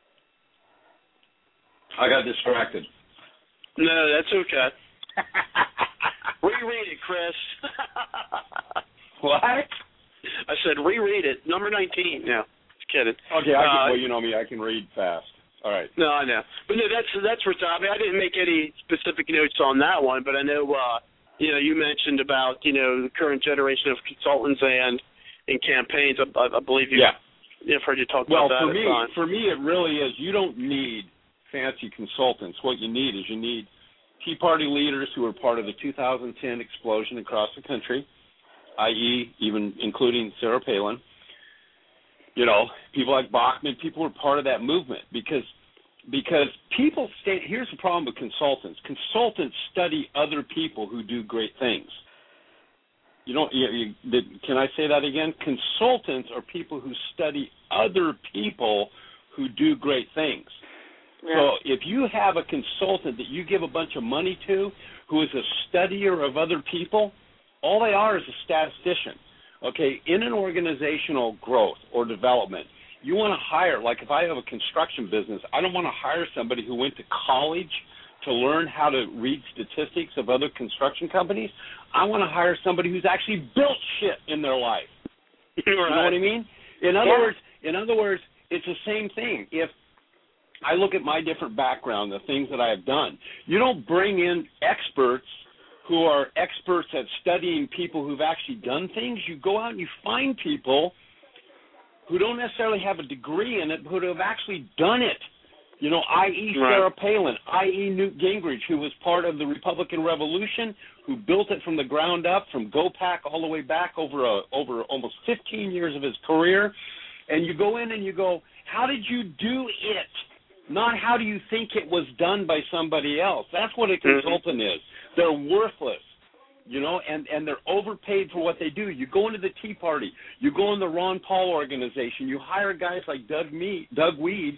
I got distracted. No, that's okay. Reread it, Chris. What? I said reread it. Number 19. No, just kidding. Okay, well, you know me, I can read fast. All right. No, I know. But no, that's for Tommy. I didn't make any specific notes on that one, but I know you mentioned about the current generation of consultants and campaigns. I believe I've heard you talk about that. Well, for me, it really is. You don't need fancy consultants. What you need is Tea Party leaders who are part of the 2010 explosion across the country, i.e., even including Sarah Palin. People like Bachman, people who are part of that movement because people here's the problem with consultants. Consultants study other people who do great things. Can I say that again? Consultants are people who study other people who do great things. Yeah. So if you have a consultant that you give a bunch of money to who is a studier of other people, all they are is a statistician. Okay, in an organizational growth or development, you want to hire, like if I have a construction business, I don't want to hire somebody who went to college to learn how to read statistics of other construction companies. I want to hire somebody who's actually built shit in their life. You know what I mean? In other words, it's the same thing. If I look at my different background, the things that I have done, you don't bring in experts who are experts at studying people who've actually done things. You go out and you find people who don't necessarily have a degree in it, but who have actually done it. I.e. Sarah Palin, i.e. Newt Gingrich, who was part of the Republican Revolution, who built it from the ground up, from GOPAC all the way back over almost 15 years of his career. And you go in and you go, how did you do it? Not how do you think it was done by somebody else. That's what a consultant is. They're worthless, and they're overpaid for what they do. You go into the Tea Party. You go in the Ron Paul organization. You hire guys like Doug Weed,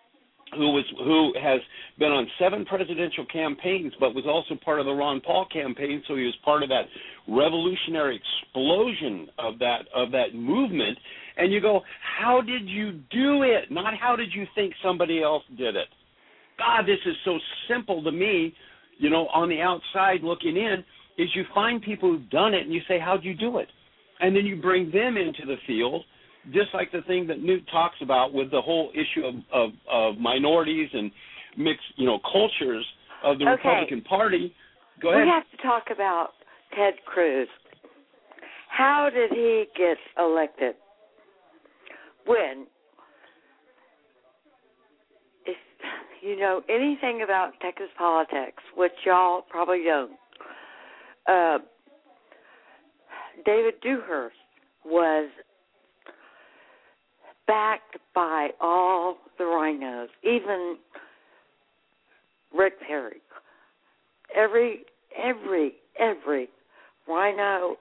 who has been on 7 presidential campaigns, but was also part of the Ron Paul campaign, so he was part of that revolutionary explosion of that movement. And you go, how did you do it? Not how did you think somebody else did it? God, this is so simple to me. On the outside looking in, is you find people who've done it and you say, how'd you do it? And then you bring them into the field, just like the thing that Newt talks about with the whole issue of minorities and mixed, cultures of the Republican Party. Go ahead. We have to talk about Ted Cruz. How did he get elected? When? If you know anything about Texas politics, which y'all probably don't, David Dewhurst was backed by all the rhinos, even Rick Perry. Every rhino,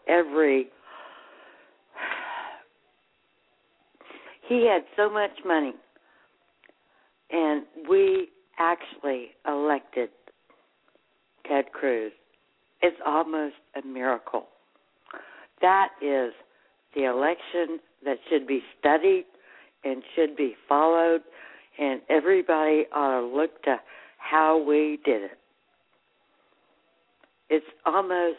he had so much money, and we actually elected Ted Cruz. It's almost a miracle. That is the election that should be studied and should be followed, and everybody ought to look to how we did it. It's almost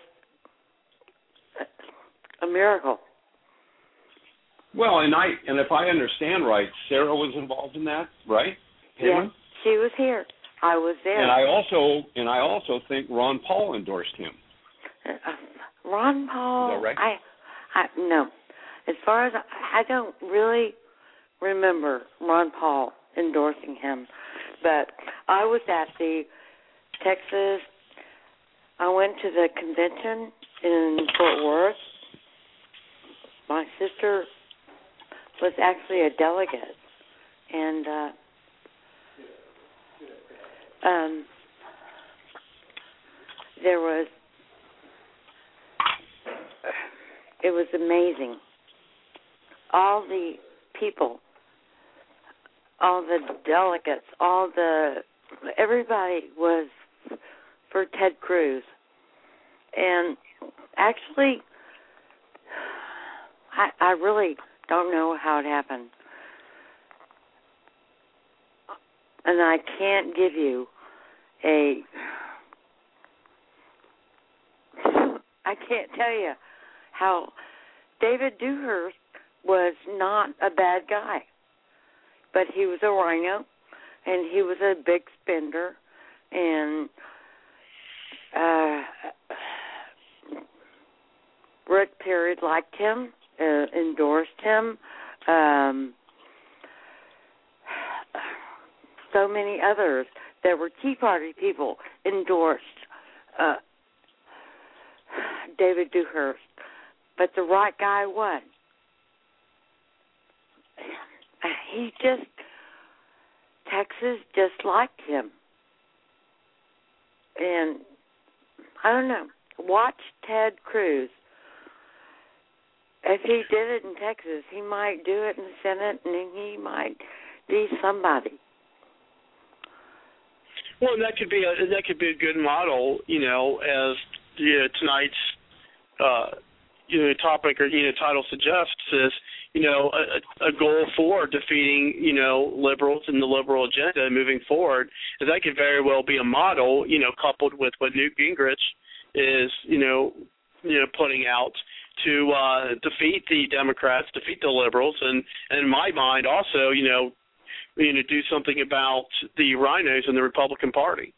a miracle. Well, and if I understand right, Sarah was involved in that, right? Yeah, she was here. I was there. And I also think Ron Paul endorsed him. Ron Paul. Is that right? I no. As far as I don't really remember Ron Paul endorsing him, but I was at the Texas. I went to the convention in Fort Worth. My sister was actually a delegate, and it was amazing. All the people, all the delegates, everybody was for Ted Cruz. And actually, I really don't know how it happened. And I can't give you I can't tell you how David Dewhurst was not a bad guy, but he was a rhino and he was a big spender, and Rick Perry liked him, endorsed him. So many others that were Tea Party people endorsed David Dewhurst. But the right guy won. Texas just liked him. And I don't know, watch Ted Cruz. If he did it in Texas, he might do it in the Senate, and he might be somebody. Well, that could be a good model, as tonight's topic or title suggests is a goal for defeating liberals and the liberal agenda moving forward. Is that could very well be a model, coupled with what Newt Gingrich is putting out to defeat the Democrats, defeat the liberals, and in my mind also do something about the rhinos in the Republican Party.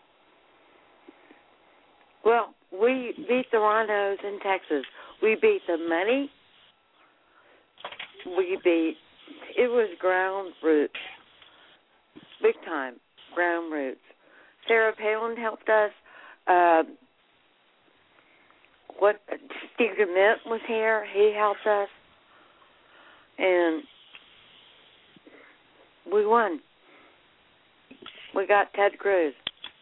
Well, we beat the rhinos in Texas. We beat the money. It was ground roots, big time ground roots. Sarah Palin helped us. Steve DeMint was here. He helped us. And we won. We got Ted Cruz.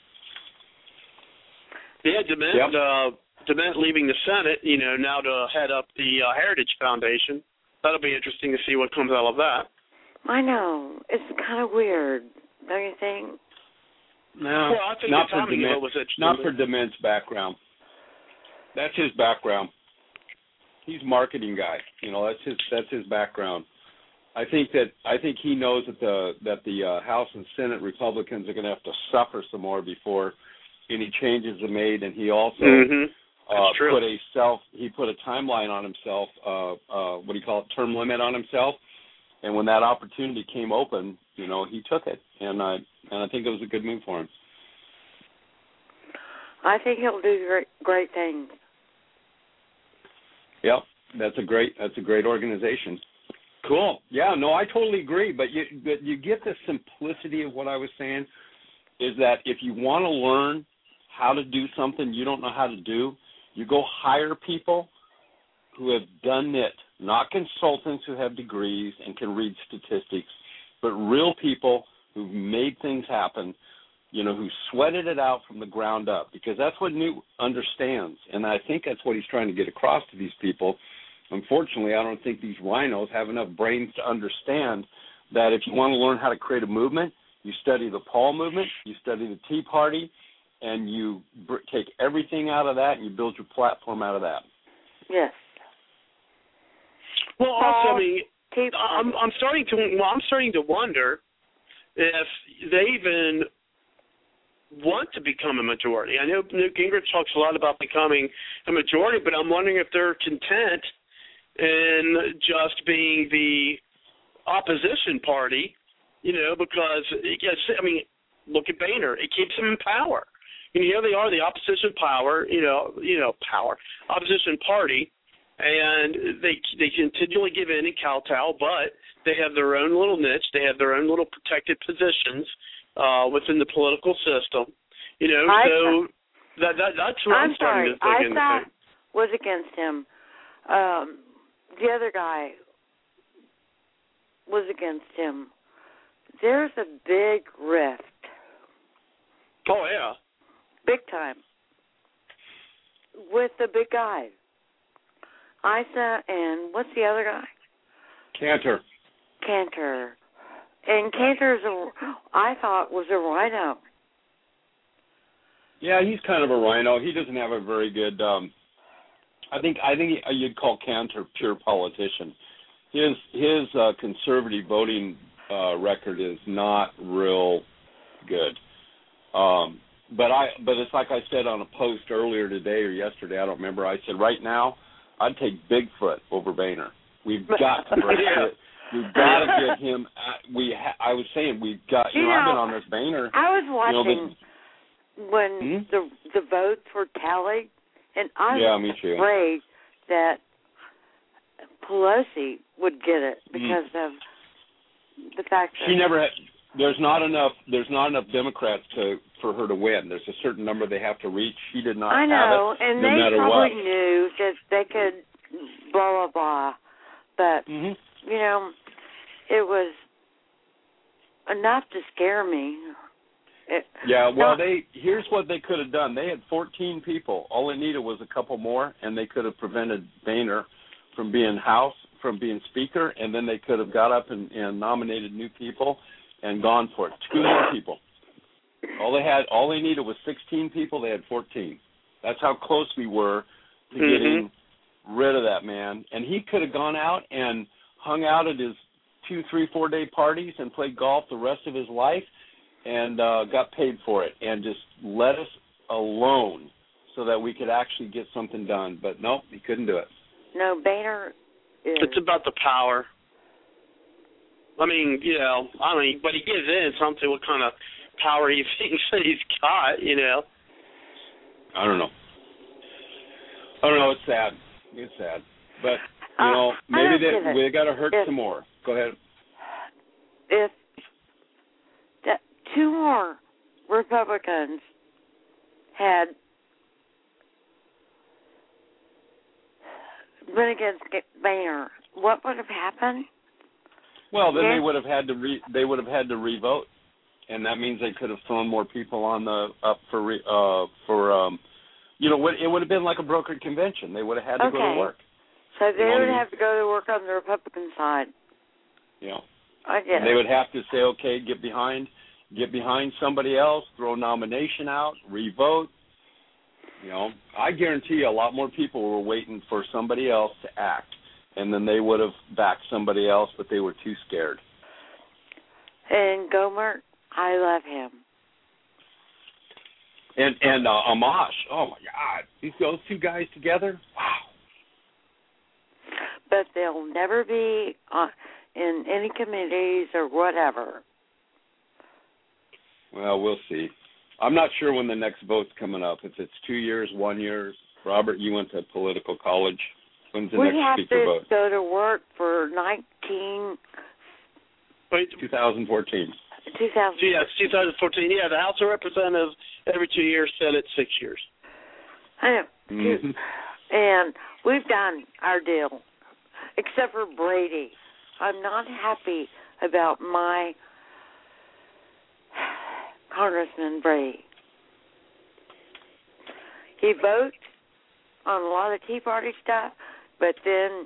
Yeah, DeMint leaving the Senate, now to head up the Heritage Foundation. That'll be interesting to see what comes out of that. I know. It's kind of weird, don't you think? No, well, I think not for DeMint's background. That's his background. He's a marketing guy. That's his background. I think he knows that the House and Senate Republicans are going to have to suffer some more before any changes are made, and he also put a timeline on himself. What do you call it? Term limit on himself. And when that opportunity came open, he took it, and I think it was a good move for him. I think he'll do great things. Yep, that's a great organization. Cool. Yeah, no, I totally agree. But you get the simplicity of what I was saying, is that if you want to learn how to do something you don't know how to do, you go hire people who have done it, not consultants who have degrees and can read statistics, but real people who've made things happen, who sweated it out from the ground up, because that's what Newt understands. And I think that's what he's trying to get across to these people. Unfortunately, I don't think these rhinos have enough brains to understand that if you want to learn how to create a movement, you study the Paul movement, you study the Tea Party, and you take everything out of that and you build your platform out of that. Yes. Well, also, I'm starting to wonder if they even want to become a majority. I know Newt Gingrich talks a lot about becoming a majority, but I'm wondering if they're content in just being the opposition party, because, look at Boehner. It keeps them in power. Here they are, the opposition opposition party, and they continually give in and kowtow, but they have their own little niche. They have their own little protected positions within the political system. So that's what I'm starting to think. I was against him. The other guy was against him. There's a big rift. Oh, yeah. Big time. With the big guy. Issa and what's the other guy? Cantor. And Cantor's I thought was a rhino. Yeah, he's kind of a rhino. He doesn't have a very good. I think you'd call Cantor pure politician. His conservative voting record is not real good. But it's like I said on a post earlier today or yesterday, I don't remember. I said right now I'd take Bigfoot over Boehner. We've got to break We've got to get him. I was saying we've got. I've been on this Boehner. I was watching when the votes were tallied, and I was afraid that Pelosi would get it because of the fact that she never had. There's not enough Democrats for her to win. There's a certain number they have to reach. She did not have it. I know, and no they matter probably what. knew that they could blah blah blah, but you know, it was enough to scare me. Here's what they could have done. They had 14 people. All they needed was a couple more, and they could have prevented Boehner from being Speaker, and then they could have got up and nominated new people and gone for it. 2 more people. All they needed was 16 people. They had 14. That's how close we were to getting rid of that man. And he could have gone out and hung out at his 2, 3, 4-day parties and played golf the rest of his life and got paid for it and just let us alone so that we could actually get something done. But nope, he couldn't do it. No, Boehner is... It's about the power. But he gives in something what kind of power he thinks that he's got, I don't know. It's sad. It's sad. But, maybe we got to hurt some more. Go ahead. If 2 more Republicans had been against Boehner, what would have happened? Well, then they would have had to revote, and that means they could have thrown more people on it would have been like a brokered convention. They would have had to go to work. So they would have to go to work on the Republican side. Yeah. I get it. They would have to say, okay, get behind somebody else, throw a nomination out, revote. I guarantee you a lot more people were waiting for somebody else to act, and then they would have backed somebody else, but they were too scared. And Gohmert, I love him. And Amash, oh my God, those 2 guys together, wow. But they'll never be in any committees or whatever. Well, we'll see. I'm not sure when the next vote's coming up. If it's 2 years, 1 year. Robert, you went to political college. When's the next speaker vote? We have to go to work for Yeah, 2014. 2014. Yeah, the House of Representatives every 2 years, Senate 6 years. I know. And we've done our deal, except for Brady. I'm not happy about my Congressman Brady. He votes on a lot of Tea Party stuff, but then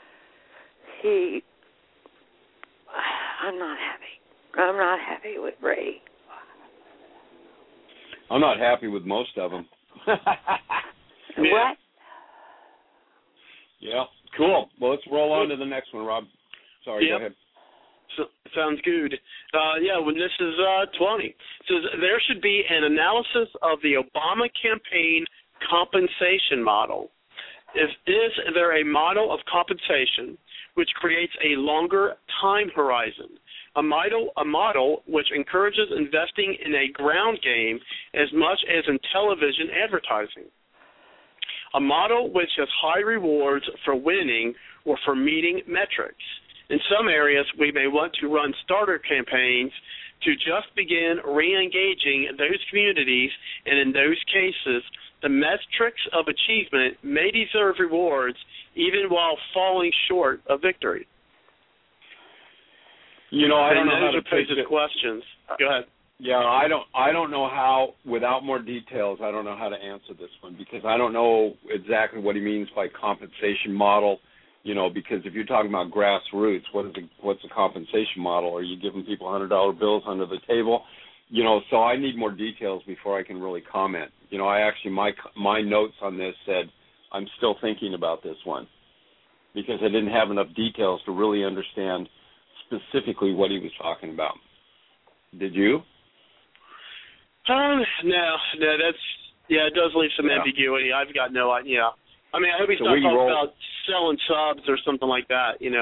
I'm not happy. I'm not happy with Brady. I'm not happy with most of them. What? Yeah, cool. Well, let's roll on to the next one, Rob. Sorry, go ahead. Sounds good. This is 20. It says there should be an analysis of the Obama campaign compensation model. Is there a model of compensation which creates a longer time horizon? A model which encourages investing in a ground game as much as in television advertising. A model which has high rewards for winning or for meeting metrics. In some areas, we may want to run starter campaigns to just begin re-engaging those communities, and in those cases, the metrics of achievement may deserve rewards even while falling short of victory. I don't know how to pose questions. Go ahead. Yeah, I don't know how, without more details, I don't know how to answer this one because I don't know exactly what he means by compensation model. Because if you're talking about grassroots, what's a compensation model? Are you giving people $100 bills under the table? So I need more details before I can really comment. I actually, my notes on this said I'm still thinking about this one because I didn't have enough details to really understand specifically what he was talking about. Did you? No, it does leave some ambiguity. I've got no idea. I hope he's not talking about selling subs or something like that,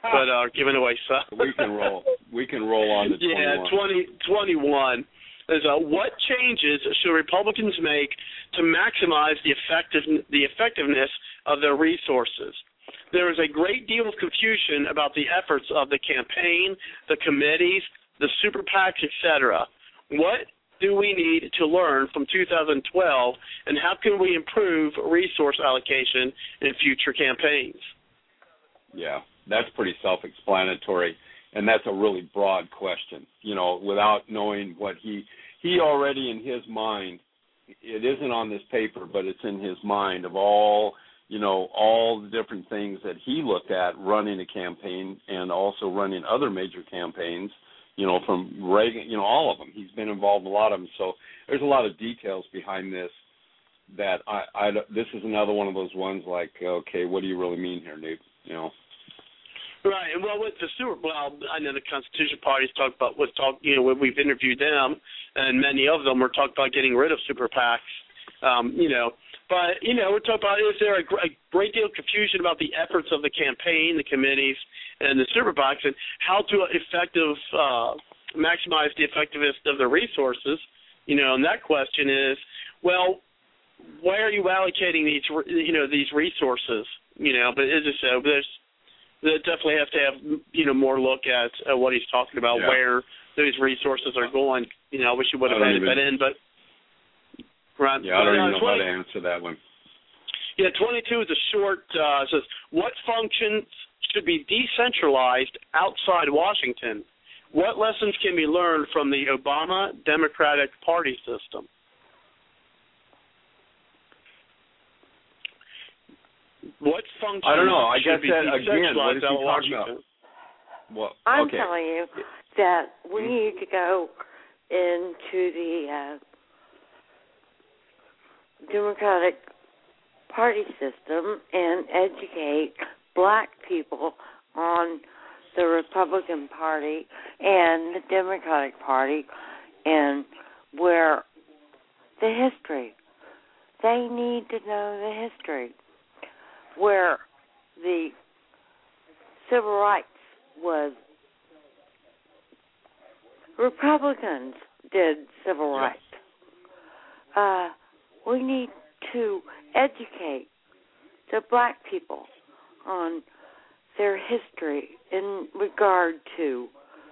but giving away stuff. We can roll on to 21. Yeah, 21 is what changes should Republicans make to maximize the effectiveness of their resources? There is a great deal of confusion about the efforts of the campaign, the committees, the super PACs, etc. What do we need to learn from 2012, and how can we improve resource allocation in future campaigns? Yeah, that's pretty self-explanatory, and that's a really broad question. You know, without knowing what he already in his mind, it isn't on this paper, but it's in his mind of all the different things that he looked at running a campaign and also running other major campaigns, from Reagan, all of them. He's been involved in a lot of them. So there's a lot of details behind this that this is another one of those ones like, okay, what do you really mean here, Newt? Right. Well, with the I know the Constitution Party's talked about when we've interviewed them, and many of them were talking about getting rid of super PACs, But, we're talking about, is there a great deal of confusion about the efforts of the campaign, the committees, and the super PACs, and how to maximize the effectiveness of the resources? And that question is, well, why are you allocating these resources? But as I said, they definitely have to have, more look at what he's talking about, where those resources are going. I wish you would have added that in, but. Right. Yeah, I don't even know how to answer that one. Yeah, 22 is a short, says, what functions should be decentralized outside Washington? What lessons can be learned from the Obama Democratic Party system? What functions I don't know. I should guess be that, again, what is decentralized he out of talking Washington? about? Well, I'm okay. telling you that we need to go into the Democratic Party system and educate black people on the Republican Party and the Democratic Party and where the history. They need to know the history where the civil rights was. Republicans did civil rights. We need to educate the black people on their history in regard to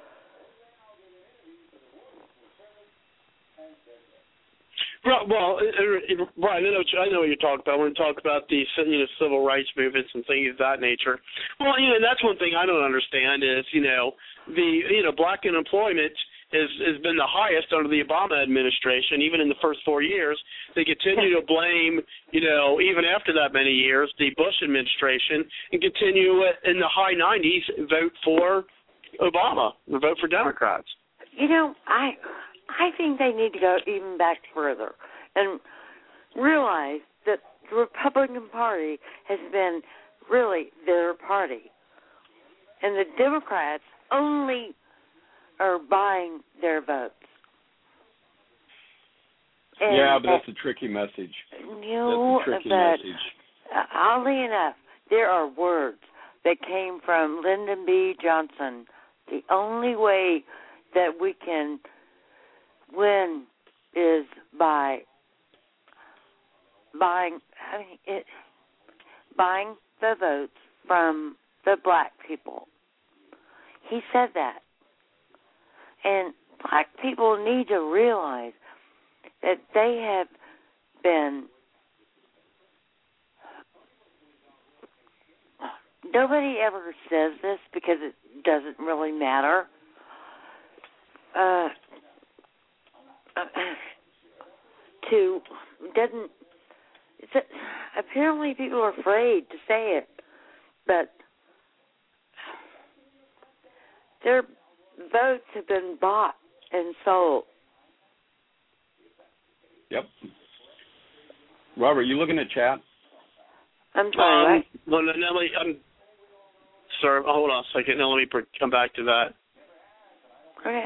Well, Brian, I know what you're talking about when we talk about the civil rights movements and things of that nature. Well, that's one thing I don't understand is the black unemployment has been the highest under the Obama administration, even in the first 4 years. They continue to blame, even after that many years, the Bush administration, and continue in the high 90s vote for Obama, vote for Democrats. I think they need to go even back further and realize that the Republican Party has been really their party. And the Democrats only are buying their votes. And but that's a tricky message. That's a tricky message. Oddly enough, there are words that came from Lyndon B. Johnson. The only way that we can win is by buying the votes from the black people. He said that. And black people need to realize that they have been, nobody ever says this because it doesn't really matter. Apparently people are afraid to say it, but their votes have been bought and sold. Yep. Robert, you looking at chat? I'm sorry, well, sorry, hold on a second. Now let me come back to that. Okay.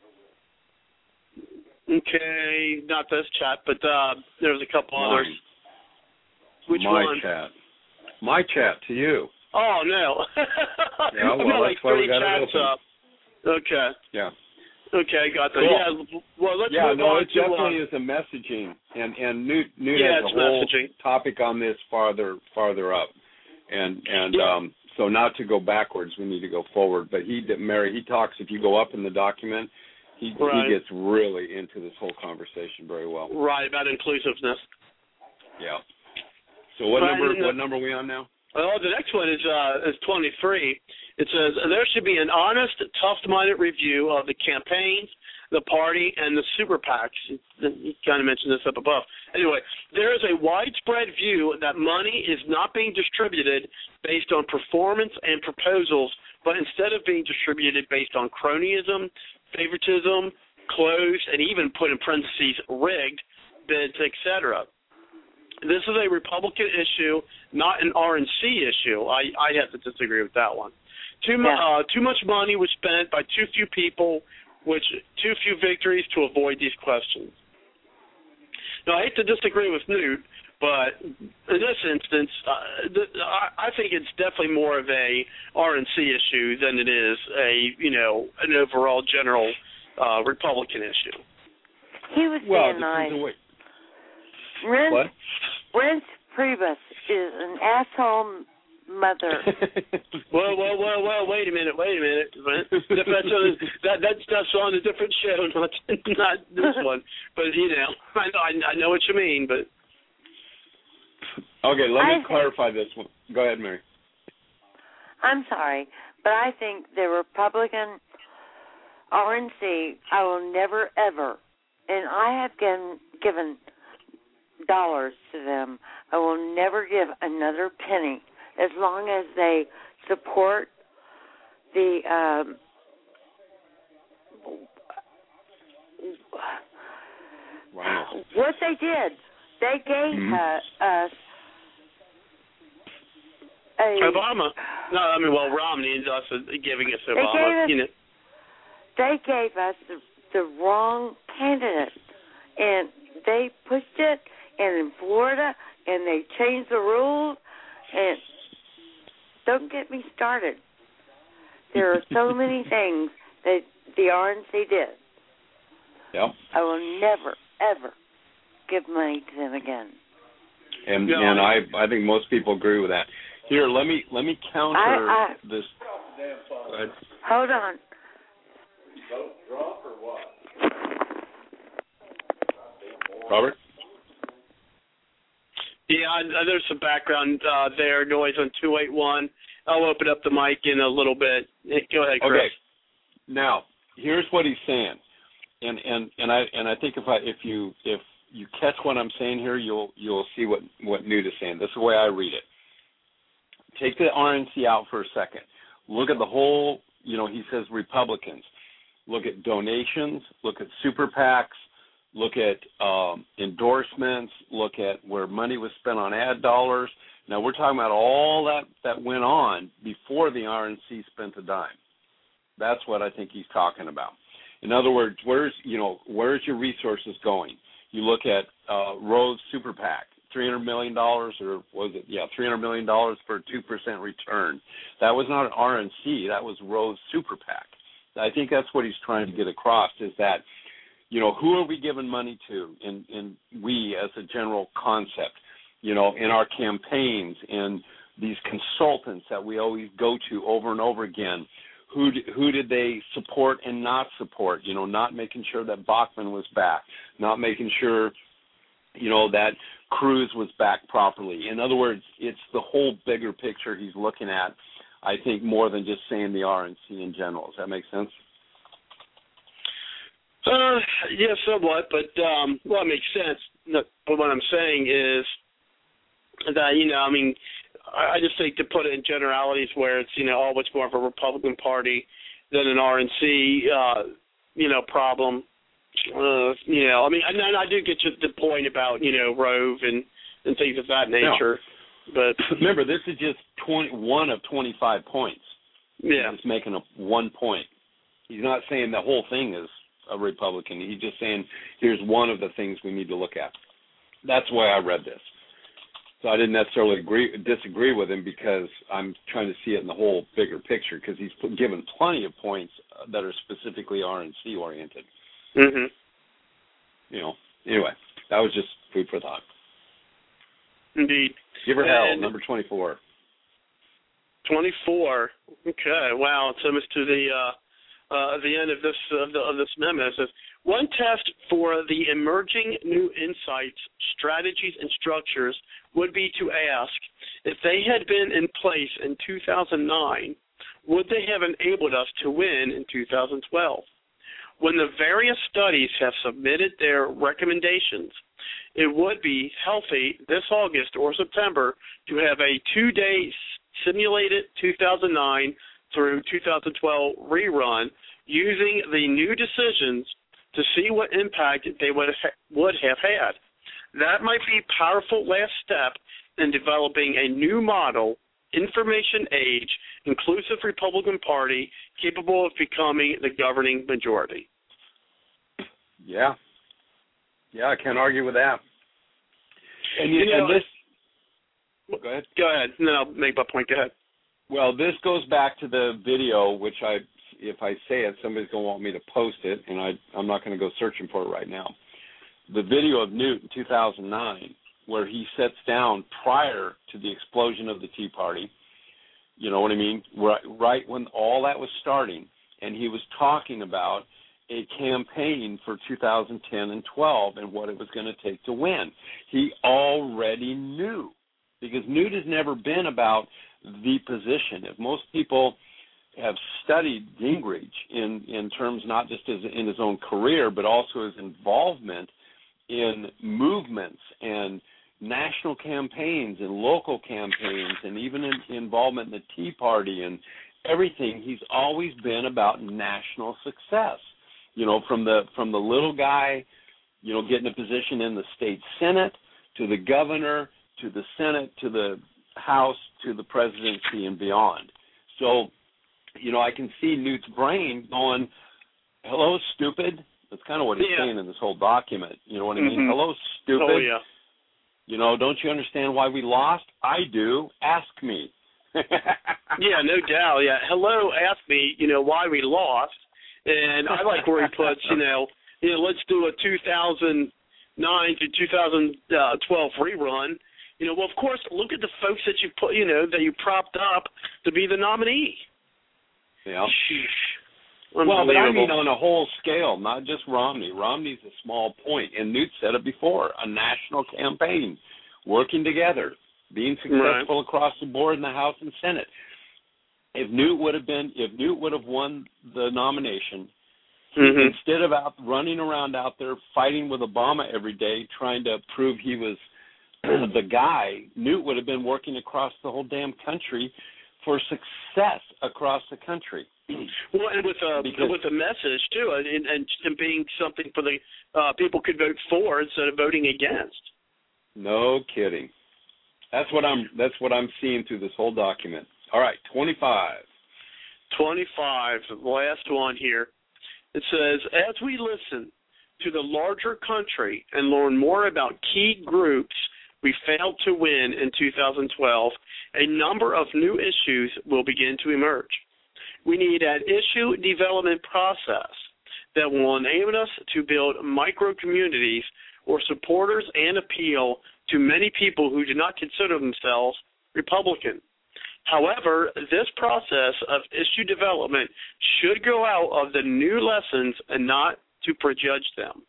Okay, not this chat, but there's a couple others. Which My one? chat. My chat to you. Oh, no. Yeah, well, I'm that's why we got it open. Up. Okay. Yeah. Okay, got that. Cool. Yeah, well, let's move on it definitely is a messaging, and Newt has a whole messaging. topic on this farther up, and so not to go backwards, we need to go forward. But Mary, he talks, if you go up in the document, he gets really into this whole conversation very well. Right, about inclusiveness. Yeah. So what number are we on now? Well, the next one is 23. It says, there should be an honest, tough-minded review of the campaigns, the party, and the super PACs. You kind of mentioned this up above. Anyway, there is a widespread view that money is not being distributed based on performance and proposals, but instead of being distributed based on cronyism, favoritism, closed, and even put in parentheses, rigged, bids, etc. This is a Republican issue, not an RNC issue. I have to disagree with that one. Too much money was spent by too few people, too few victories to avoid these questions. Now, I hate to disagree with Newt, but in this instance, I think it's definitely more of a RNC issue than it is an overall general Republican issue. He was saying nice. Reince Priebus is an asshole mother. Well, wait a minute. That's on a different show, not this one. But, I know what you mean, but... Okay, let me clarify this one. Go ahead, Mary. I'm sorry, but I think the Republican RNC, I will never, ever, and I have given dollars to them, I will never give another penny as long as they support the what they did. They gave us Obama. No, I mean, Romney is also giving us Obama. They gave us the wrong candidate, and they pushed it, and in Florida, and they changed the rules, and don't get me started. There are so many things that the RNC did. Yep. I will never, ever give money to them again. And I think most people agree with that. Here, let me counter this. Go ahead. Hold on. Vote drop or what? Robert? Yeah, there's some background noise on 281. I'll open up the mic in a little bit. Go ahead, Chris. Okay. Now, here's what he's saying, and I think if you catch what I'm saying here, you'll see what Newt is saying. This is the way I read it. Take the RNC out for a second. Look at the whole. He says Republicans. Look at donations. Look at super PACs. Look at endorsements, look at where money was spent on ad dollars. Now, we're talking about all that went on before the RNC spent a dime. That's what I think he's talking about. In other words, where's your resources going? You look at Rose Super PAC, $300 million, or was it? Yeah, $300 million for a 2% return. That was not an RNC. That was Rose Super PAC. I think that's what he's trying to get across is that, who are we giving money to in we as a general concept, in our campaigns, in these consultants that we always go to over and over again, who did they support and not support, not making sure that Bachmann was back, not making sure, that Cruz was back properly. In other words, it's the whole bigger picture he's looking at, I think, more than just saying the RNC in general. Does that make sense? Yeah, somewhat, but it makes sense. But what I'm saying is that, I just think to put it in generalities where it's, much more of a Republican Party than an RNC, problem. I do get to the point about, Rove and things of that nature. No. But remember, this is just 1 of 25 points. Yeah. He's making 1 point. He's not saying the whole thing is a Republican. He's just saying here's one of the things we need to look at. That's why I read this. So I didn't necessarily disagree with him because I'm trying to see it in the whole bigger picture because he's given plenty of points that are specifically RNC oriented. Mm-hmm. You know, anyway, that was just food for thought. Indeed. Give her hell, number 24. 24. Okay. Wow. It's almost to the end of this memo. It says, one test for the emerging new insights, strategies, and structures would be to ask if they had been in place in 2009, would they have enabled us to win in 2012? When the various studies have submitted their recommendations, it would be healthy this August or September to have a 2-day simulated 2009 through 2012 rerun using the new decisions to see what impact they would have had. That might be a powerful last step in developing a new model, information age, inclusive Republican Party capable of becoming the governing majority. Yeah, I can't argue with that. And this. Go ahead. Go ahead. No, I'll make my point. Go ahead. Well, this goes back to the video, which if I say it, somebody's going to want me to post it, and I'm not going to go searching for it right now. The video of Newt in 2009, where he sits down prior to the explosion of the Tea Party, you know what I mean, right when all that was starting, and he was talking about a campaign for 2010 and 12 and what it was going to take to win. He already knew, because Newt has never been about the position. If most people have studied Gingrich in terms not just in his own career, but also his involvement in movements and national campaigns and local campaigns and even involvement in the Tea Party and everything, he's always been about national success. You know, from the little guy, you know, getting a position in the state Senate, to the governor, to the Senate, to the House, to the presidency and beyond. So, you know, I can see Newt's brain going, hello, stupid. That's kind of what he's saying in this whole document. You know what I mean? Mm-hmm. Hello, stupid. Oh, yeah. You know, don't you understand why we lost? I do. Ask me. Yeah, no doubt. Yeah. Hello, ask me, you know, why we lost. And I like where he puts, you know, let's do a 2009 to 2012 rerun. You know, well, of course, look at the folks that you put, you know, that you propped up to be the nominee. Yeah. Well, but I mean on a whole scale, not just Romney. Romney's a small point, and Newt said it before, a national campaign, working together, being successful across the board in the House and Senate. If Newt would have won the nomination, instead of running around out there fighting with Obama every day, trying to prove he was the guy, Newt would have been working across the whole damn country for success across the country. Well, and with a message too, and being something for the people could vote for instead of voting against. No kidding. That's what I'm seeing through this whole document. All right, 25. 25, the last one here. It says, as we listen to the larger country and learn more about key groups we failed to win in 2012, a number of new issues will begin to emerge. We need an issue development process that will enable us to build micro-communities or supporters and appeal to many people who do not consider themselves Republican. However, this process of issue development should grow out of the new lessons and not to prejudge them.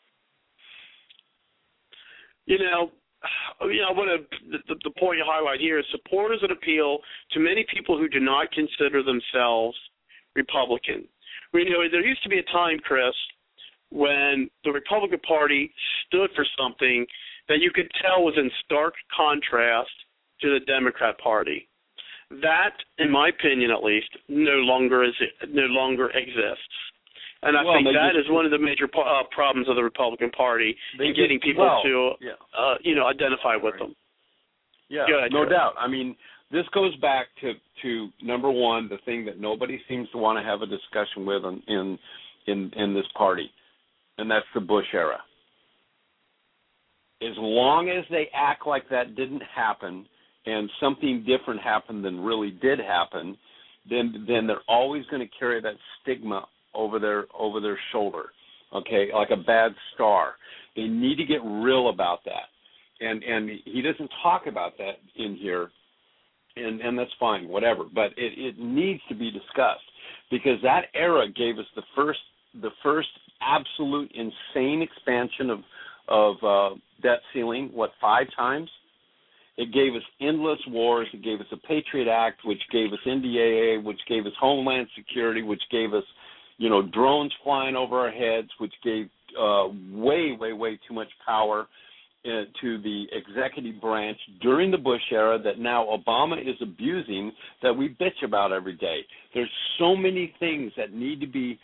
The point you highlight here is supporters that appeal to many people who do not consider themselves Republican. There used to be a time, Chris, when the Republican Party stood for something that you could tell was in stark contrast to the Democrat Party. That, in my opinion at least, no longer exists. And I think that is one of the major problems of the Republican Party in getting people to identify with them. Yeah, no doubt. I mean, this goes back to number one, the thing that nobody seems to want to have a discussion with in this party, and that's the Bush era. as long as they act like that didn't happen and something different happened than really did happen, then they're always going to carry that stigma over their shoulder, okay, like a bad star. They need to get real about that. And he doesn't talk about that in here, and that's fine, whatever. But it needs to be discussed, because that era gave us the first absolute insane expansion of debt ceiling, 5 times? It gave us endless wars. It gave us a Patriot Act, which gave us NDAA, which gave us Homeland Security, which gave us, drones flying over our heads, which gave way, way, way too much power to the executive branch during the Bush era that now Obama is abusing, that we bitch about every day. There's so many things that need to be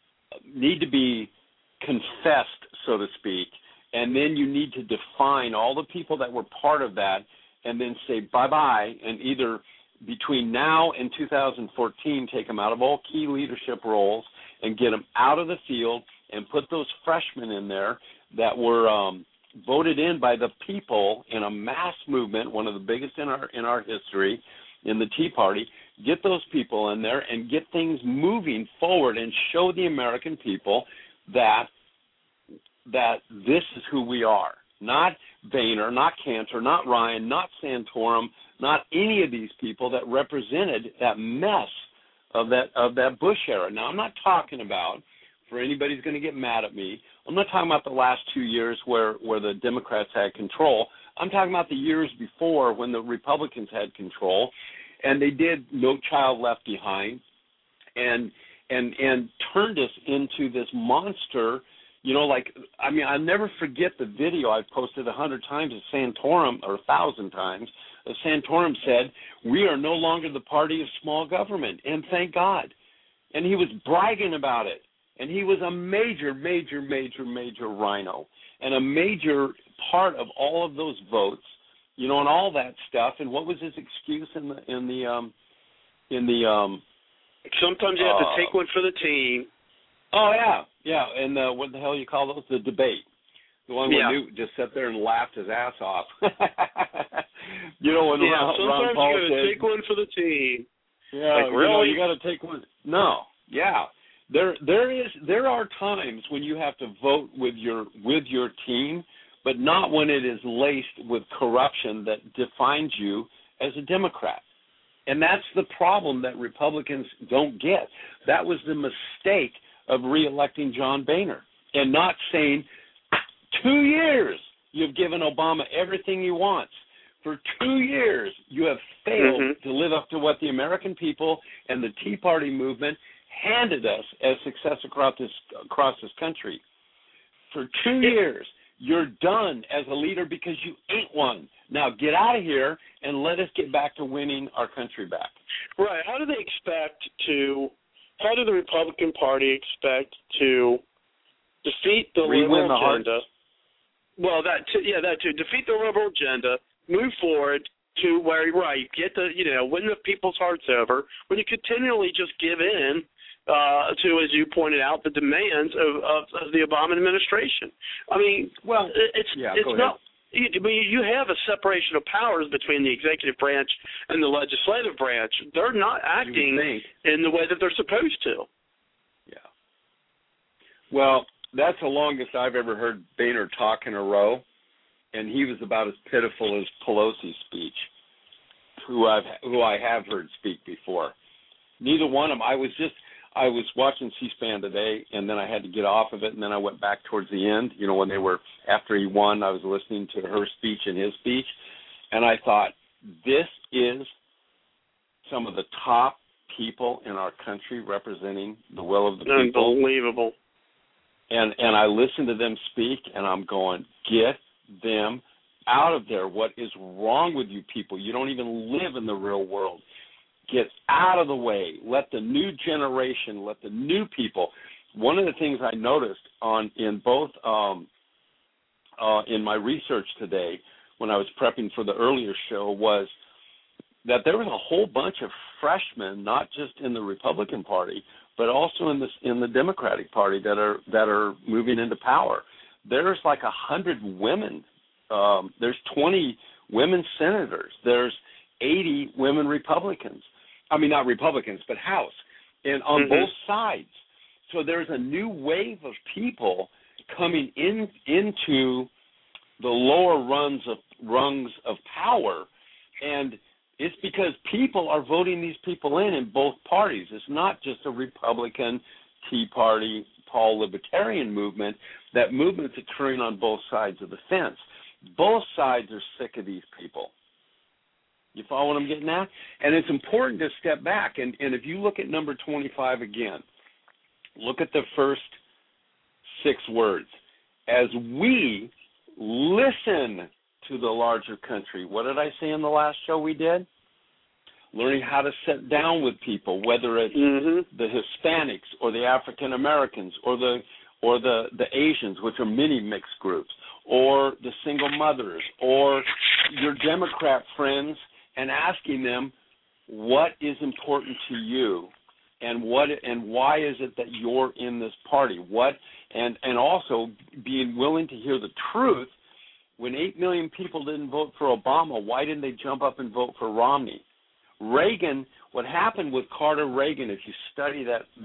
confessed, so to speak, and then you need to define all the people that were part of that and then say bye-bye, and either between now and 2014 take them out of all key leadership roles and get them out of the field and put those freshmen in there that were voted in by the people in a mass movement, one of the biggest in our history, in the Tea Party. Get those people in there and get things moving forward and show the American people that this is who we are. Not Boehner, not Cantor, not Ryan, not Santorum, not any of these people that represented that mess of that Bush era. Now, I'm not talking about, for anybody who's going to get mad at me, I'm not talking about the last 2 years where the Democrats had control. I'm talking about the years before when the Republicans had control, and they did No Child Left Behind, and turned us into this monster. I'll never forget the video I've posted 100 times of Santorum, or 1,000 times, of Santorum said, "We are no longer the party of small government," and thank God. And he was bragging about it. And he was a major, major, major, major rhino, and a major part of all of those votes, and all that stuff. And what was his excuse in the sometimes you have to take one for the team. Oh yeah. And what the hell you call those? The debate. The one where Newt just sat there and laughed his ass off. When sometimes Ron Paul you got to take one for the team. Yeah, really? You got to take one. No, yeah. There are times when you have to vote with your team, but not when it is laced with corruption that defines you as a Democrat. And that's the problem that Republicans don't get. That was the mistake of reelecting John Boehner and not saying, 2 years you've given Obama everything he wants. For 2 years you have failed to live up to what the American people and the Tea Party movement handed us as success across this country. For 2 years, you're done as a leader because you ain't one. Now get out of here and let us get back to winning our country back. Right. How do the Republican Party expect to defeat the liberal agenda? Well, that too. Defeat the liberal agenda, move forward to where, get win the people's hearts over, when you continually just give in to, as you pointed out, the demands of the Obama administration. I mean, it's not. You have a separation of powers between the executive branch and the legislative branch. They're not acting in the way that they're supposed to. Yeah. Well, that's the longest I've ever heard Boehner talk in a row, and he was about as pitiful as Pelosi's speech, who I have heard speak before. Neither one of them. I was watching C-SPAN today, and then I had to get off of it, and then I went back towards the end. When they were, after he won, I was listening to her speech and his speech, and I thought, this is some of the top people in our country representing the will of the people. Unbelievable. And I listened to them speak, and I'm going, get them out of there. What is wrong with you people? You don't even live in the real world. Get out of the way. Let the new generation, let the new people. One of the things I noticed in my research today when I was prepping for the earlier show was that there was a whole bunch of freshmen, not just in the Republican Party, but also in the Democratic Party that are moving into power. There's like 100 women there's 20 women senators. There's 80 women Republicans. I mean, not Republicans, but House, and on both sides. So there's a new wave of people coming into the lower rungs of power, and it's because people are voting these people in both parties. It's not just a Republican, Tea Party, Paul Libertarian movement. That movement's occurring on both sides of the fence. Both sides are sick of these people. You follow what I'm getting at? And it's important to step back. And if you look at number 25 again, look at the first 6 words. As we listen to the larger country. What did I say in the last show we did? Learning how to sit down with people, whether it's the Hispanics or the African Americans or the Asians, which are many mixed groups, or the single mothers, or your Democrat friends, and asking them what is important to you, and why is it that you're in this party? And also being willing to hear the truth. When 8 million people didn't vote for Obama, why didn't they jump up and vote for Romney? Reagan, what happened with Carter Reagan, if you study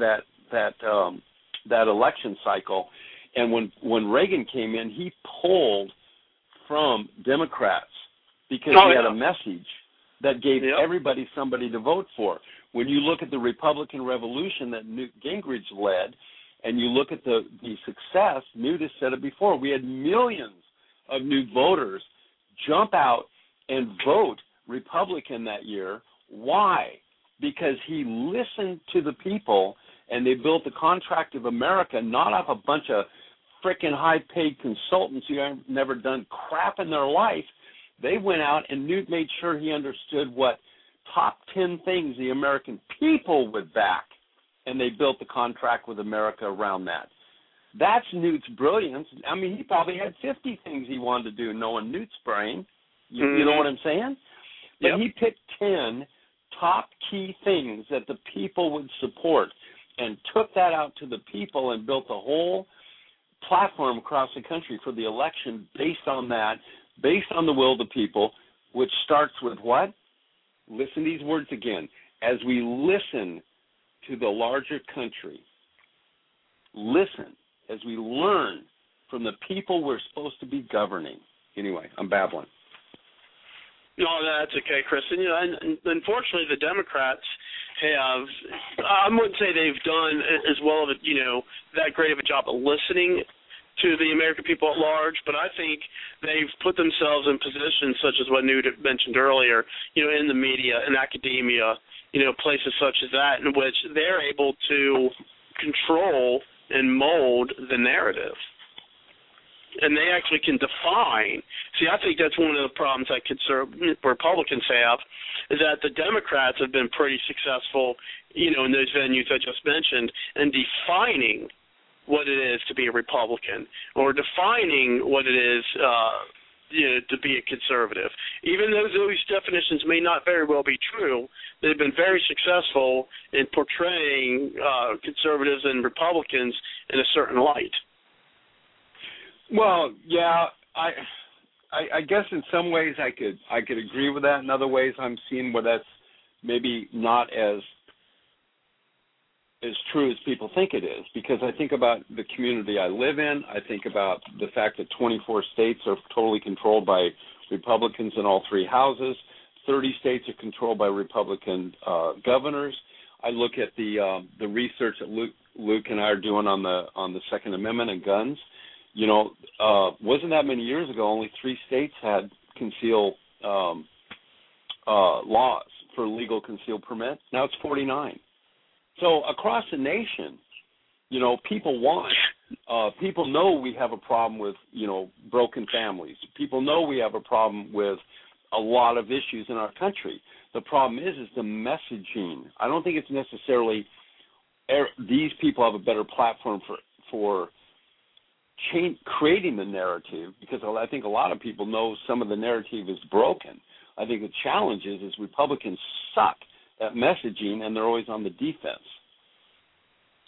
that election cycle, and when Reagan came in, he pulled from Democrats because he had a message that gave everybody somebody to vote for. When you look at the Republican Revolution that Newt Gingrich led, and you look at the success, Newt has said it before, we had millions of new voters jump out and vote Republican that year. Why? Because he listened to the people, and they built the contract of America, not off a bunch of frickin' high-paid consultants who have never done crap in their life. They went out, and Newt made sure he understood what top 10 things the American people would back, and they built the contract with America around that. That's Newt's brilliance. I mean, he probably had 50 things he wanted to do knowing Newt's brain. You know what I'm saying? But he picked 10 top key things that the people would support and took that out to the people and built a whole platform across the country for the election based on that, based on the will of the people, which starts with what? Listen to these words again. As we listen to the larger country, listen as we learn from the people we're supposed to be governing. Anyway, I'm babbling. No, that's okay, Chris. And, and unfortunately, the Democrats have, I wouldn't say they've done as well of that great of a job of listening to the American people at large, but I think they've put themselves in positions such as what Newt mentioned earlier, in the media, in academia, places such as that, in which they're able to control and mold the narrative. And they actually can define. See, I think that's one of the problems that Republicans have, is that the Democrats have been pretty successful, in those venues I just mentioned, in defining what it is to be a Republican, or defining what it is to be a conservative. Even though those definitions may not very well be true, they've been very successful in portraying conservatives and Republicans in a certain light. Well, yeah, I guess in some ways I could agree with that. In other ways, I'm seeing where that's maybe not as true as people think it is, because I think about the community I live in. I think about the fact that 24 states are totally controlled by Republicans in all 3 houses. 30 states are controlled by Republican governors. I look at the research that Luke and I are doing on the Second Amendment and guns. Wasn't that many years ago, only 3 states had concealed laws for legal concealed permit. Now it's 49. So across the nation, people people know we have a problem with, broken families. People know we have a problem with a lot of issues in our country. The problem is the messaging. I don't think it's necessarily these people have a better platform for creating the narrative, because I think a lot of people know some of the narrative is broken. I think the challenge is Republicans suck at messaging, and they're always on the defense.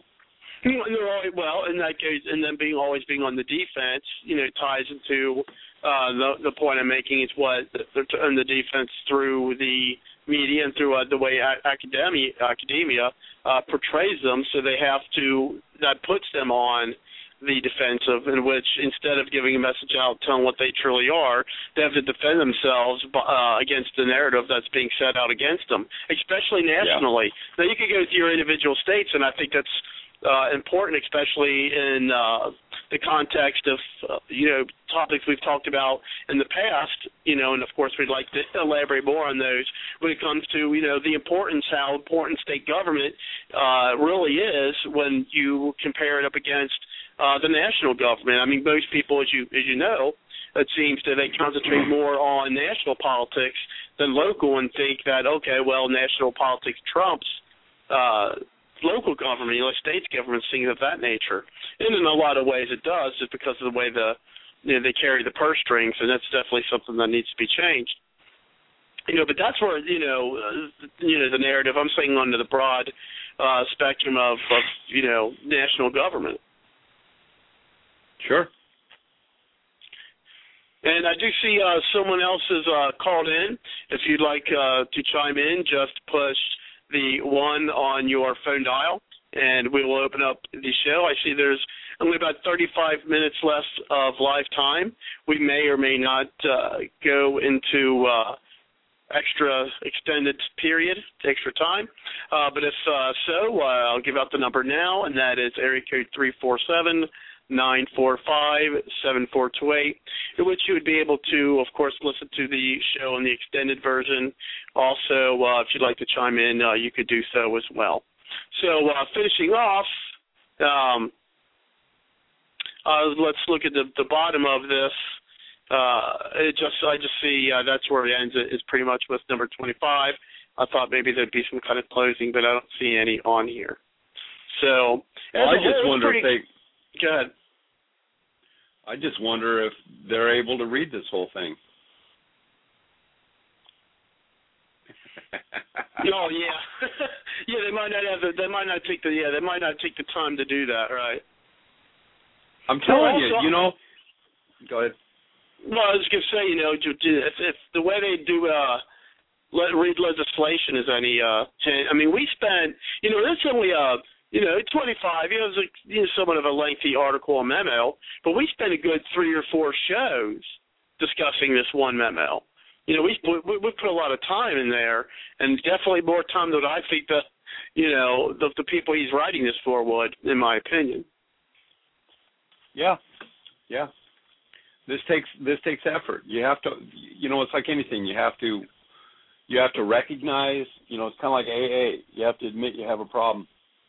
Well, in that case, and then always being on the defense, ties into the point I'm making is what the defense through the media and through the way academia portrays them. So that puts them on the defensive, in which instead of giving a message out telling what they truly are, they have to defend themselves against the narrative that's being set out against them, especially nationally. Yeah. Now, you could go to your individual states, and I think that's important, especially in the context of topics we've talked about in the past, and of course we'd like to elaborate more on those when it comes to the importance, how important state government really is when you compare it up against the national government. I mean, most people, as you know, it seems that they concentrate more on national politics than local, and think that, okay, well, national politics trumps local government, states governments, things of that nature. And in a lot of ways it does, just because of the way they carry the purse strings, and that's definitely something that needs to be changed. But that's where the narrative I'm saying under the broad spectrum of national government. Sure. And I do see someone else has called in. If you'd like to chime in, just push the 1 on your phone dial, and we will open up the show. I see there's only about 35 minutes left of live time. We may or may not go into extra extended period, extra time. But if so, I'll give out the number now, and that is area code 347-945-7428, in which you would be able to, of course, listen to the show in the extended version. Also, if you'd like to chime in, you could do so as well. So finishing off, let's look at the bottom of this. I just see that's where it ends. Is pretty much with number 25. I thought maybe there'd be some kind of closing, but I don't see any on here. So I just wonder if they. Go ahead. I just wonder if they're able to read this whole thing. Oh yeah, yeah. They might not have. They might not take the time to do that, right? I'm telling you. Go ahead. Well, I was going to say, if the way they do read legislation is any, I mean, we spent, that's only 25. It was somewhat of a lengthy article or memo, but we spent a good 3 or 4 shows discussing this one memo. We put a lot of time in there, and definitely more time than I think the people he's writing this for would, in my opinion. Yeah. This takes effort. You have to, it's like anything. You have to recognize. It's kind of like AA. You have to admit you have a problem.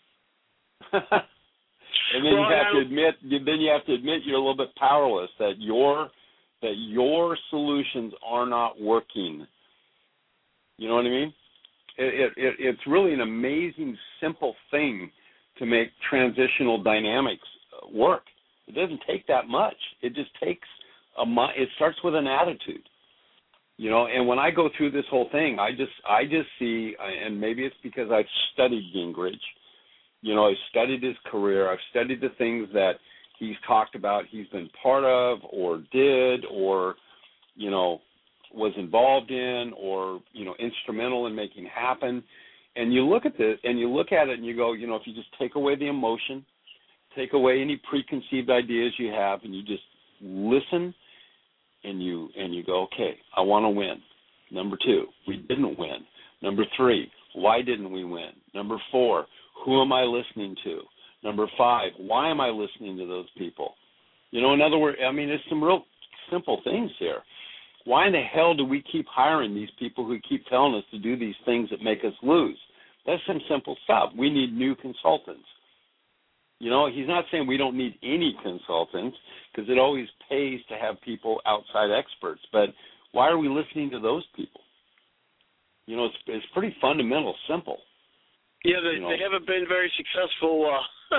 And then you have to admit you're a little bit powerless, that your solutions are not working. You know what I mean? It's really an amazing, simple thing to make transitional dynamics work. It doesn't take that much. It just takes it starts with an attitude. And when I go through this whole thing, I just see, and maybe it's because I've studied Gingrich. I've studied his career. I've studied the things that he's talked about, he's been part of, or did, or was involved in, or instrumental in making happen. And you look at this, and you look at it, and you go, if you just take away the emotion, take away any preconceived ideas you have, and you just listen, and you go, okay, I want to win. Number 2, we didn't win. Number 3, why didn't we win? Number 4, who am I listening to? Number 5, why am I listening to those people? In other words, I mean, there's some real simple things here. Why in the hell do we keep hiring these people who keep telling us to do these things that make us lose? That's some simple stuff. We need new consultants. He's not saying we don't need any consultants, because it always pays to have people outside experts. But why are we listening to those people? It's pretty fundamental, simple. Yeah, they haven't been very successful,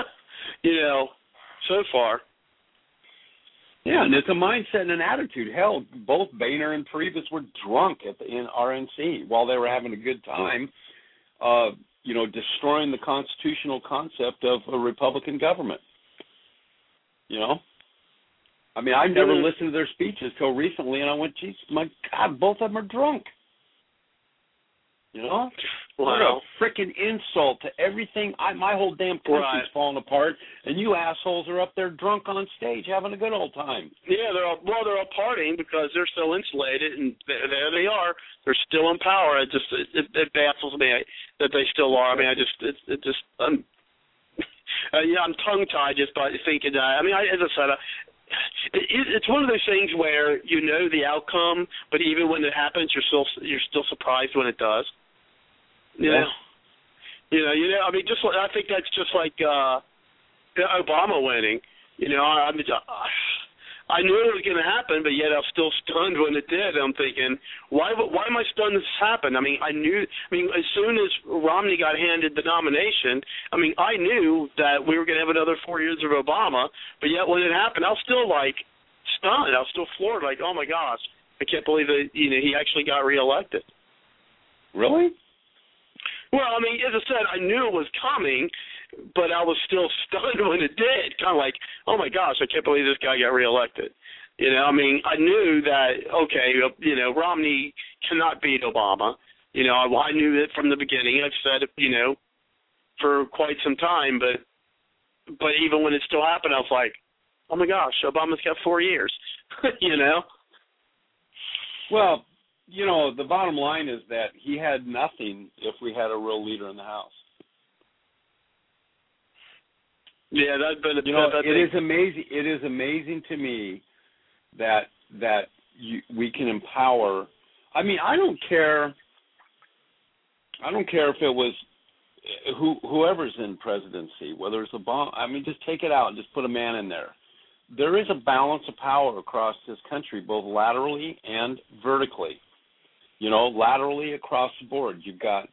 so far. Yeah, and it's a mindset and an attitude. Hell, both Boehner and Priebus were drunk in RNC while they were having a good time, destroying the constitutional concept of a Republican government. I mean, I never listened to their speeches till recently, and I went, geez, my God, both of them are drunk. You know? Wow. What a freaking insult to everything. My whole damn country's falling apart, and you assholes are up there drunk on stage having a good old time. Yeah, they're all partying because they're so insulated, and there they are. They're still in power. It baffles me that they still are. I mean, I'm tongue-tied just by thinking that. I mean, as I said, it's one of those things where you know the outcome, but even when it happens, you're still surprised when it does. You know. I mean, I think that's just like Obama winning. You know, I knew it was going to happen, but yet I was still stunned when it did. I'm thinking, why am I stunned this happened? I mean, as soon as Romney got handed the nomination, I mean, I knew that we were going to have another 4 years of Obama, but yet when it happened, I was still like stunned. I was still floored, like, oh my gosh, I can't believe that he actually got reelected. Really? Well, I mean, as I said, I knew it was coming, but I was still stunned when it did. Kind of like, oh my gosh, I can't believe this guy got reelected. You know, I mean, I knew that, okay, Romney cannot beat Obama. You know, I knew it from the beginning. I've said it, for quite some time, but even when it still happened, I was like, oh my gosh, Obama's got 4 years, Well, the bottom line is that he had nothing if we had a real leader in the House. Yeah, it is amazing. It is amazing to me that we can empower. I mean, I don't care if it was whoever's in presidency, whether it's Obama. I mean, just take it out and just put a man in there. There is a balance of power across this country, both laterally and vertically. Laterally across the board, you've got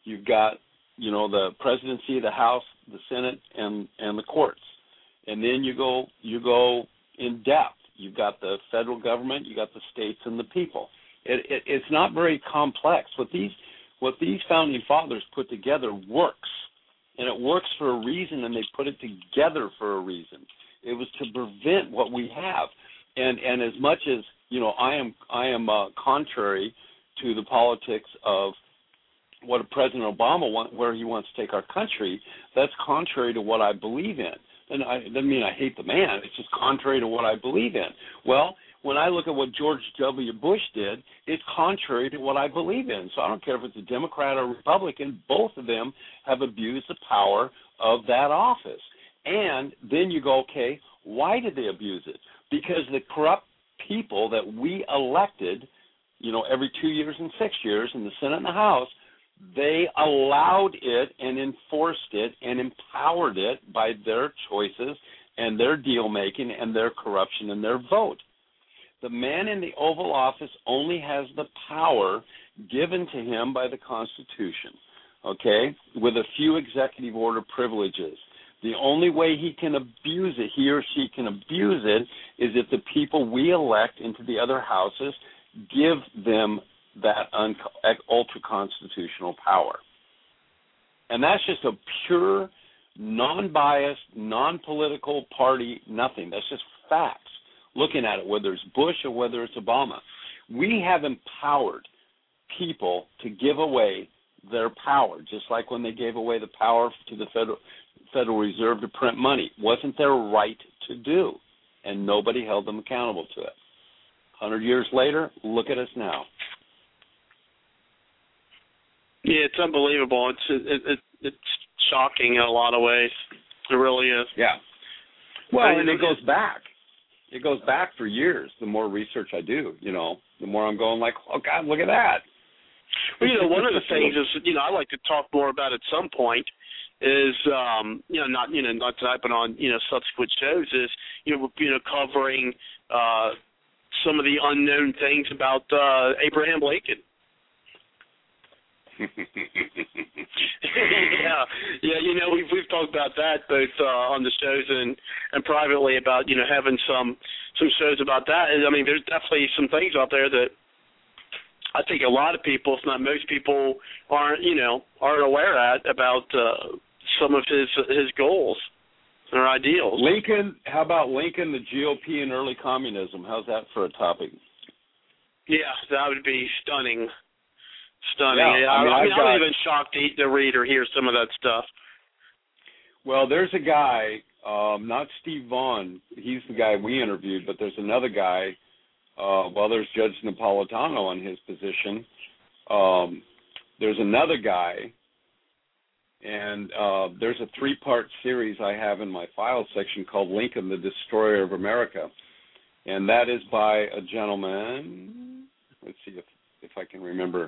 the presidency, the House, the Senate, and the courts, and then you go in depth. You've got the federal government, you got the states, and the people. It's not very complex. What these founding fathers put together works, and it works for a reason, and they put it together for a reason. It was to prevent what we have, and as much as I am contrary to the politics of what President Obama where he wants to take our country. That's contrary to what I believe in. And it doesn't mean I hate the man. It's just contrary to what I believe in. Well, when I look at what George W. Bush did, it's contrary to what I believe in. So I don't care if it's a Democrat or Republican. Both of them have abused the power of that office. And then you go, okay, why did they abuse it? Because the corrupt people that we elected, every 2 years and 6 years in the Senate and the House, they allowed it and enforced it and empowered it by their choices and their deal-making and their corruption and their vote. The man in the Oval Office only has the power given to him by the Constitution, okay, with a few executive order privileges. The only way he can abuse it, he or she can abuse it, is if the people we elect into the other houses give them that ultra-constitutional power. And that's just a pure, non-biased, non-political party, nothing. That's just facts. Looking at it, whether it's Bush or whether it's Obama. We have empowered people to give away their power, just like when they gave away the power to the Federal Reserve to print money. Wasn't their right to do, and nobody held them accountable to it. 100 years later, look at us now. Yeah, it's unbelievable. It's shocking in a lot of ways. It really is. Yeah. Well, and it goes back. It goes back for years. The more research I do, the more I'm going like, oh God, look at that. Well, one of the things is, I like to talk more about at some point is, not tonight, but on, subsequent shows is, covering some of the unknown things about Abraham Lincoln. Yeah, we've talked about that both on the shows and privately about having some shows about that. I mean, there's definitely some things out there that I think a lot of people, if not most people, aren't aware about some of his goals. their ideals. Lincoln, how about Lincoln, the GOP, and early communism? How's that for a topic? Yeah, that would be stunning. Stunning. Yeah, I was even shocked to read or hear some of that stuff. Well, there's a guy, not Steve Vaughn. He's the guy we interviewed, but there's another guy. There's Judge Napolitano on his position. There's another guy, and there's a 3-part series I have in my file section called Lincoln, the Destroyer of America. And that is by a gentleman. Let's see if I can remember.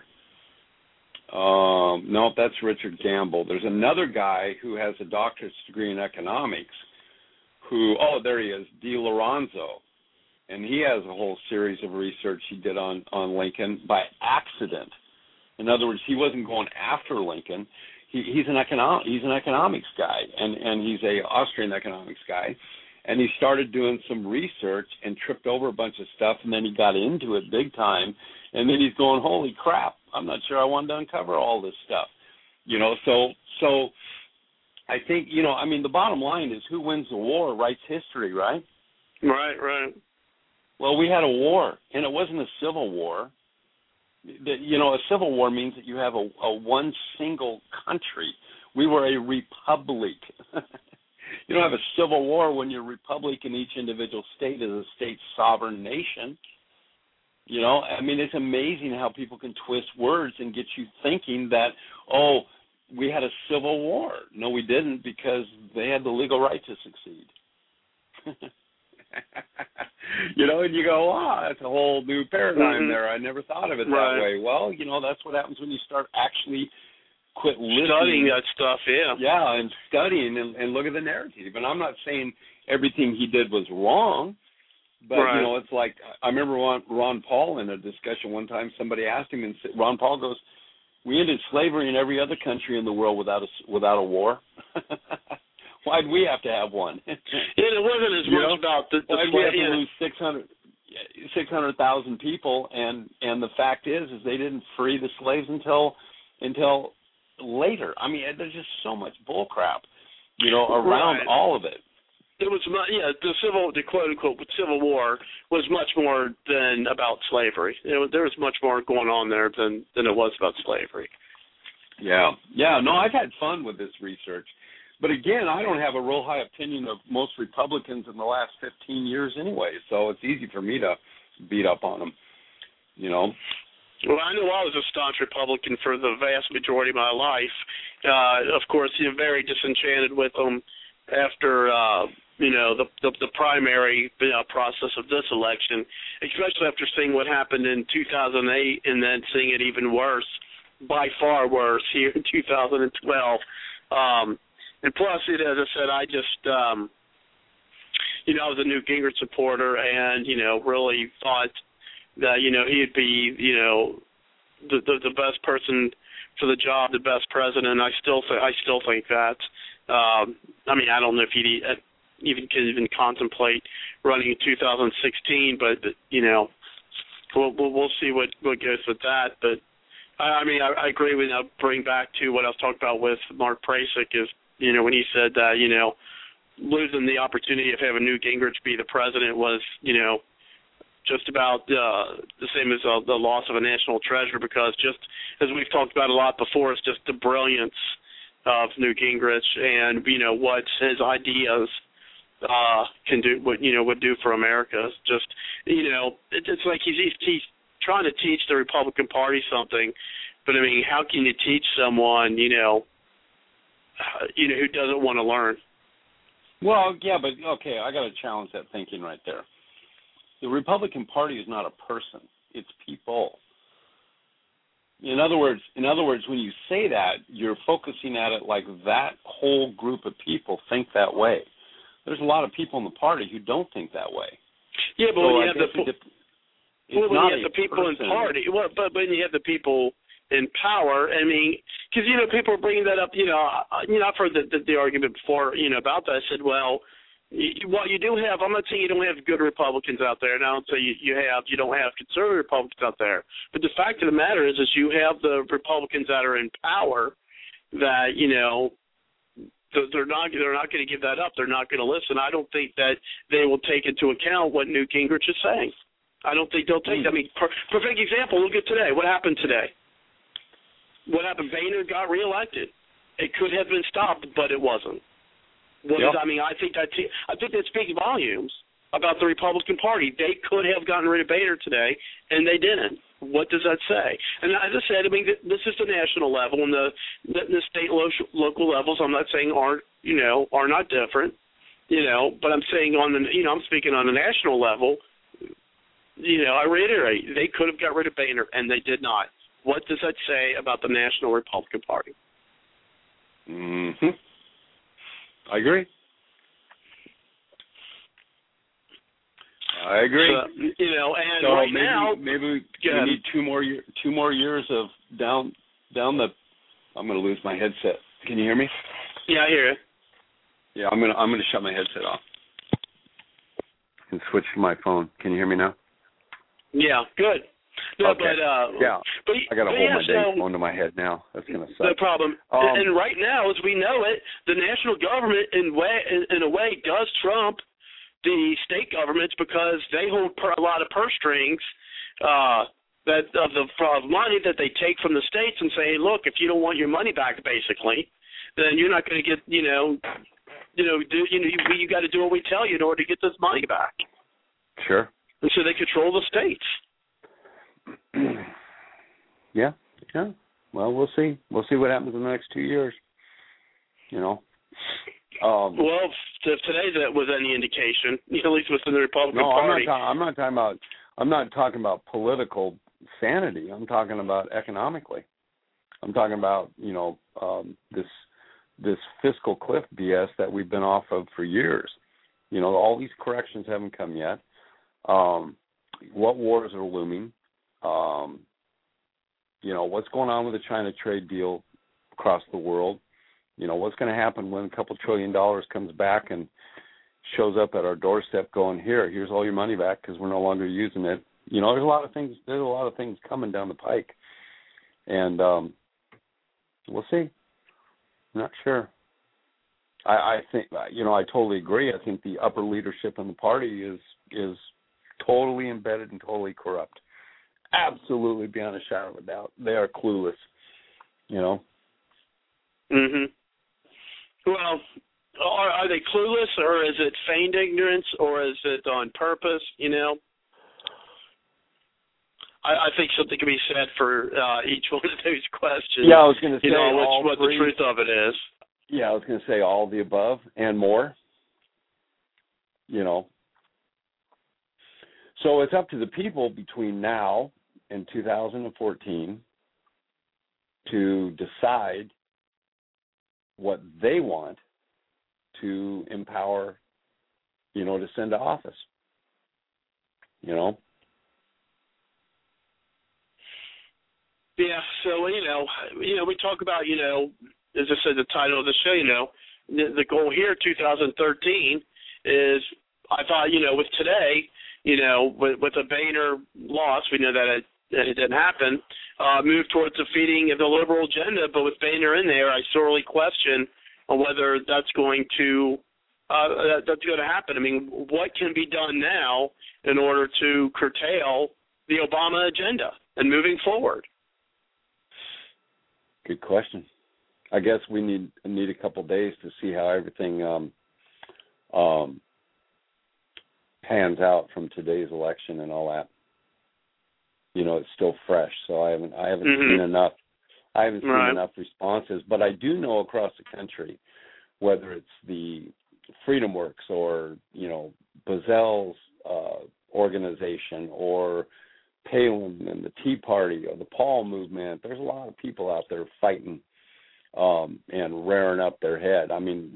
No, that's Richard Gamble. There's another guy who has a doctorate degree in economics there he is, D. Lorenzo. And he has a whole series of research he did on Lincoln by accident. In other words, he wasn't going after Lincoln. He's an economics guy, and he's a Austrian economics guy. And he started doing some research and tripped over a bunch of stuff, and then he got into it big time. And then he's going, holy crap, I'm not sure I wanted to uncover all this stuff. So I think, the bottom line is who wins the war writes history, right? Right. Well, we had a war, and it wasn't a civil war. A civil war means that you have a one single country. We were a republic. You don't have a civil war when you're a republic and each individual state is a state sovereign nation. It's amazing how people can twist words and get you thinking that, we had a civil war. No, we didn't, because they had the legal right to succeed. And you go, wow, that's a whole new paradigm there. I never thought of it that way. Well, that's what happens when you start actually quit listening. Studying that stuff, yeah. Yeah, and studying and look at the narrative. And I'm not saying everything he did was wrong, but, it's like, I remember Ron Paul in a discussion one time, somebody asked him, and Ron Paul goes, we ended slavery in every other country in the world without a war. Why'd we have to have one? It wasn't as much about the why'd we have to lose 600,000 people? And the fact is they didn't free the slaves until later. There's just so much bull crap, around all of it. It was the quote unquote Civil War was much more than about slavery. There was much more going on there than it was about slavery. Yeah. No, I've had fun with this research, but again, I don't have a real high opinion of most Republicans in the last 15 years anyway. So it's easy for me to beat up on them. Well, I know I was a staunch Republican for the vast majority of my life. Of course, very disenchanted with them after the primary process of this election, especially after seeing what happened in 2008 and then seeing it even worse, by far worse, here in 2012. And plus, as I said, I just, I was a Newt Gingrich supporter and, really thought that, he'd be, the best person for the job, the best president. I still think that. I don't know if he'd even can even contemplate running in 2016, but we'll see what goes with that. But I agree with you. Bring back to what I was talking about with Mark Prasik is when he said that losing the opportunity of having Newt Gingrich be the president was just about the same as the loss of a national treasure, because just as we've talked about a lot before, it's just the brilliance of Newt Gingrich and what his ideas can do, what would do for America. It's just it's like he's trying to teach the Republican Party something, but how can you teach someone who doesn't want to learn? Well, yeah, but okay, I got to challenge that thinking right there. The Republican Party is not a person; it's people. In other words, when you say that, you're focusing at it like that whole group of people think that way. There's a lot of people in the party who don't think that way. Yeah, but when you have the people in party, but when you have the people in power, because people are bringing that up. I've heard the argument before, about that. I said, well, what you do have, I'm not saying you don't have good Republicans out there, and I don't say you don't have conservative Republicans out there. But the fact of the matter is you have the Republicans that are in power that, They're not going to give that up. They're not going to listen. I don't think that they will take into account what Newt Gingrich is saying. I don't think they'll take that. I mean, perfect example, look at today. What happened today? What happened? Boehner got reelected. It could have been stopped, but it wasn't. I mean, I think that speaks volumes about the Republican Party. They could have gotten rid of Boehner today, and they didn't. What does that say? And as I said, I mean, this is the national level, and the state local levels. I'm not saying are not different, but I'm saying I'm speaking on the national level. I reiterate, they could have got rid of Boehner, and they did not. What does that say about the national Republican Party? Mm-hmm. I agree. And so right maybe, now, maybe we need two more years of down the. I'm going to lose my headset. Can you hear me? Yeah, I hear you. Yeah, I'm gonna shut my headset off and switch to my phone. Can you hear me now? Yeah, good. No, okay. But I got to hold my dang phone to my head now. That's going to suck. No problem. And right now, as we know it, the national government, in a way, does trump the state governments because they hold a lot of purse strings of money that they take from the states and say, hey, look, if you don't want your money back, basically, then you're not going to get, you got to do what we tell you in order to get this money back. Sure. And so they control the states. Yeah. Well, we'll see. We'll see what happens in the next 2 years. Well, if today that was any indication, at least within the Republican Party. No, I'm not talking about political sanity. I'm talking about economically. I'm talking about this fiscal cliff BS that we've been off of for years. All these corrections haven't come yet. What wars are looming? What's going on with the China trade deal across the world? What's going to happen when a couple $1 trillion comes back and shows up at our doorstep going, here's all your money back because we're no longer using it. There's a lot of things coming down the pike. And we'll see. I'm not sure. I think, I totally agree. I think the upper leadership in the party is totally embedded and totally corrupt. Absolutely, beyond a shadow of a doubt. They are clueless, Mm-hmm. Well, are they clueless, or is it feigned ignorance, or is it on purpose, I think something can be said for each one of those questions. Yeah, I was going to say what the truth of it is. Yeah, I was going to say all of the above and more, So it's up to the people between now and 2014 to decide what they want to empower, to send to office, Yeah, so, we talk about, as I said, the title of the show, the goal here, 2013, is, I thought, with today, with the Boehner loss, we know that it didn't happen, move towards defeating the liberal agenda, but with Boehner in there, I sorely question whether that's going to happen. I mean, what can be done now in order to curtail the Obama agenda and moving forward? Good question. I guess we need a couple of days to see how everything pans out from today's election and all that. It's still fresh, so I haven't seen enough. I haven't seen enough responses, but I do know across the country, whether it's the Freedom Works or Bazell's organization or Palin and the Tea Party or the Paul movement, there's a lot of people out there fighting and rearing up their head. I mean,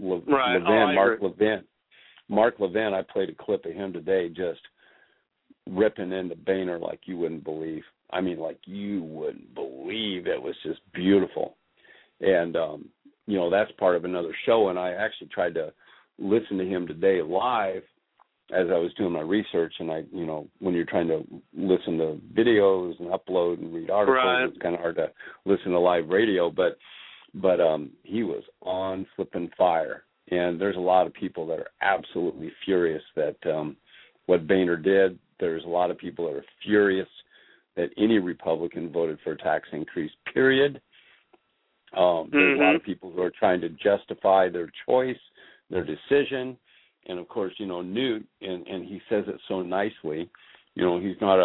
Mark Levin, I played a clip of him today just ripping into Boehner like you wouldn't believe. I mean, like you wouldn't believe. It was just beautiful. And, that's part of another show. And I actually tried to listen to him today live as I was doing my research. And when you're trying to listen to videos and upload and read articles, It's kind of hard to listen to live radio. But But he was on flipping fire. And there's a lot of people that are absolutely furious that what Boehner did. There's a lot of people that are furious that any Republican voted for a tax increase, period. There's a lot of people who are trying to justify their choice, their decision. And, of course, you know, Newt, and he says it so nicely, you know, he's not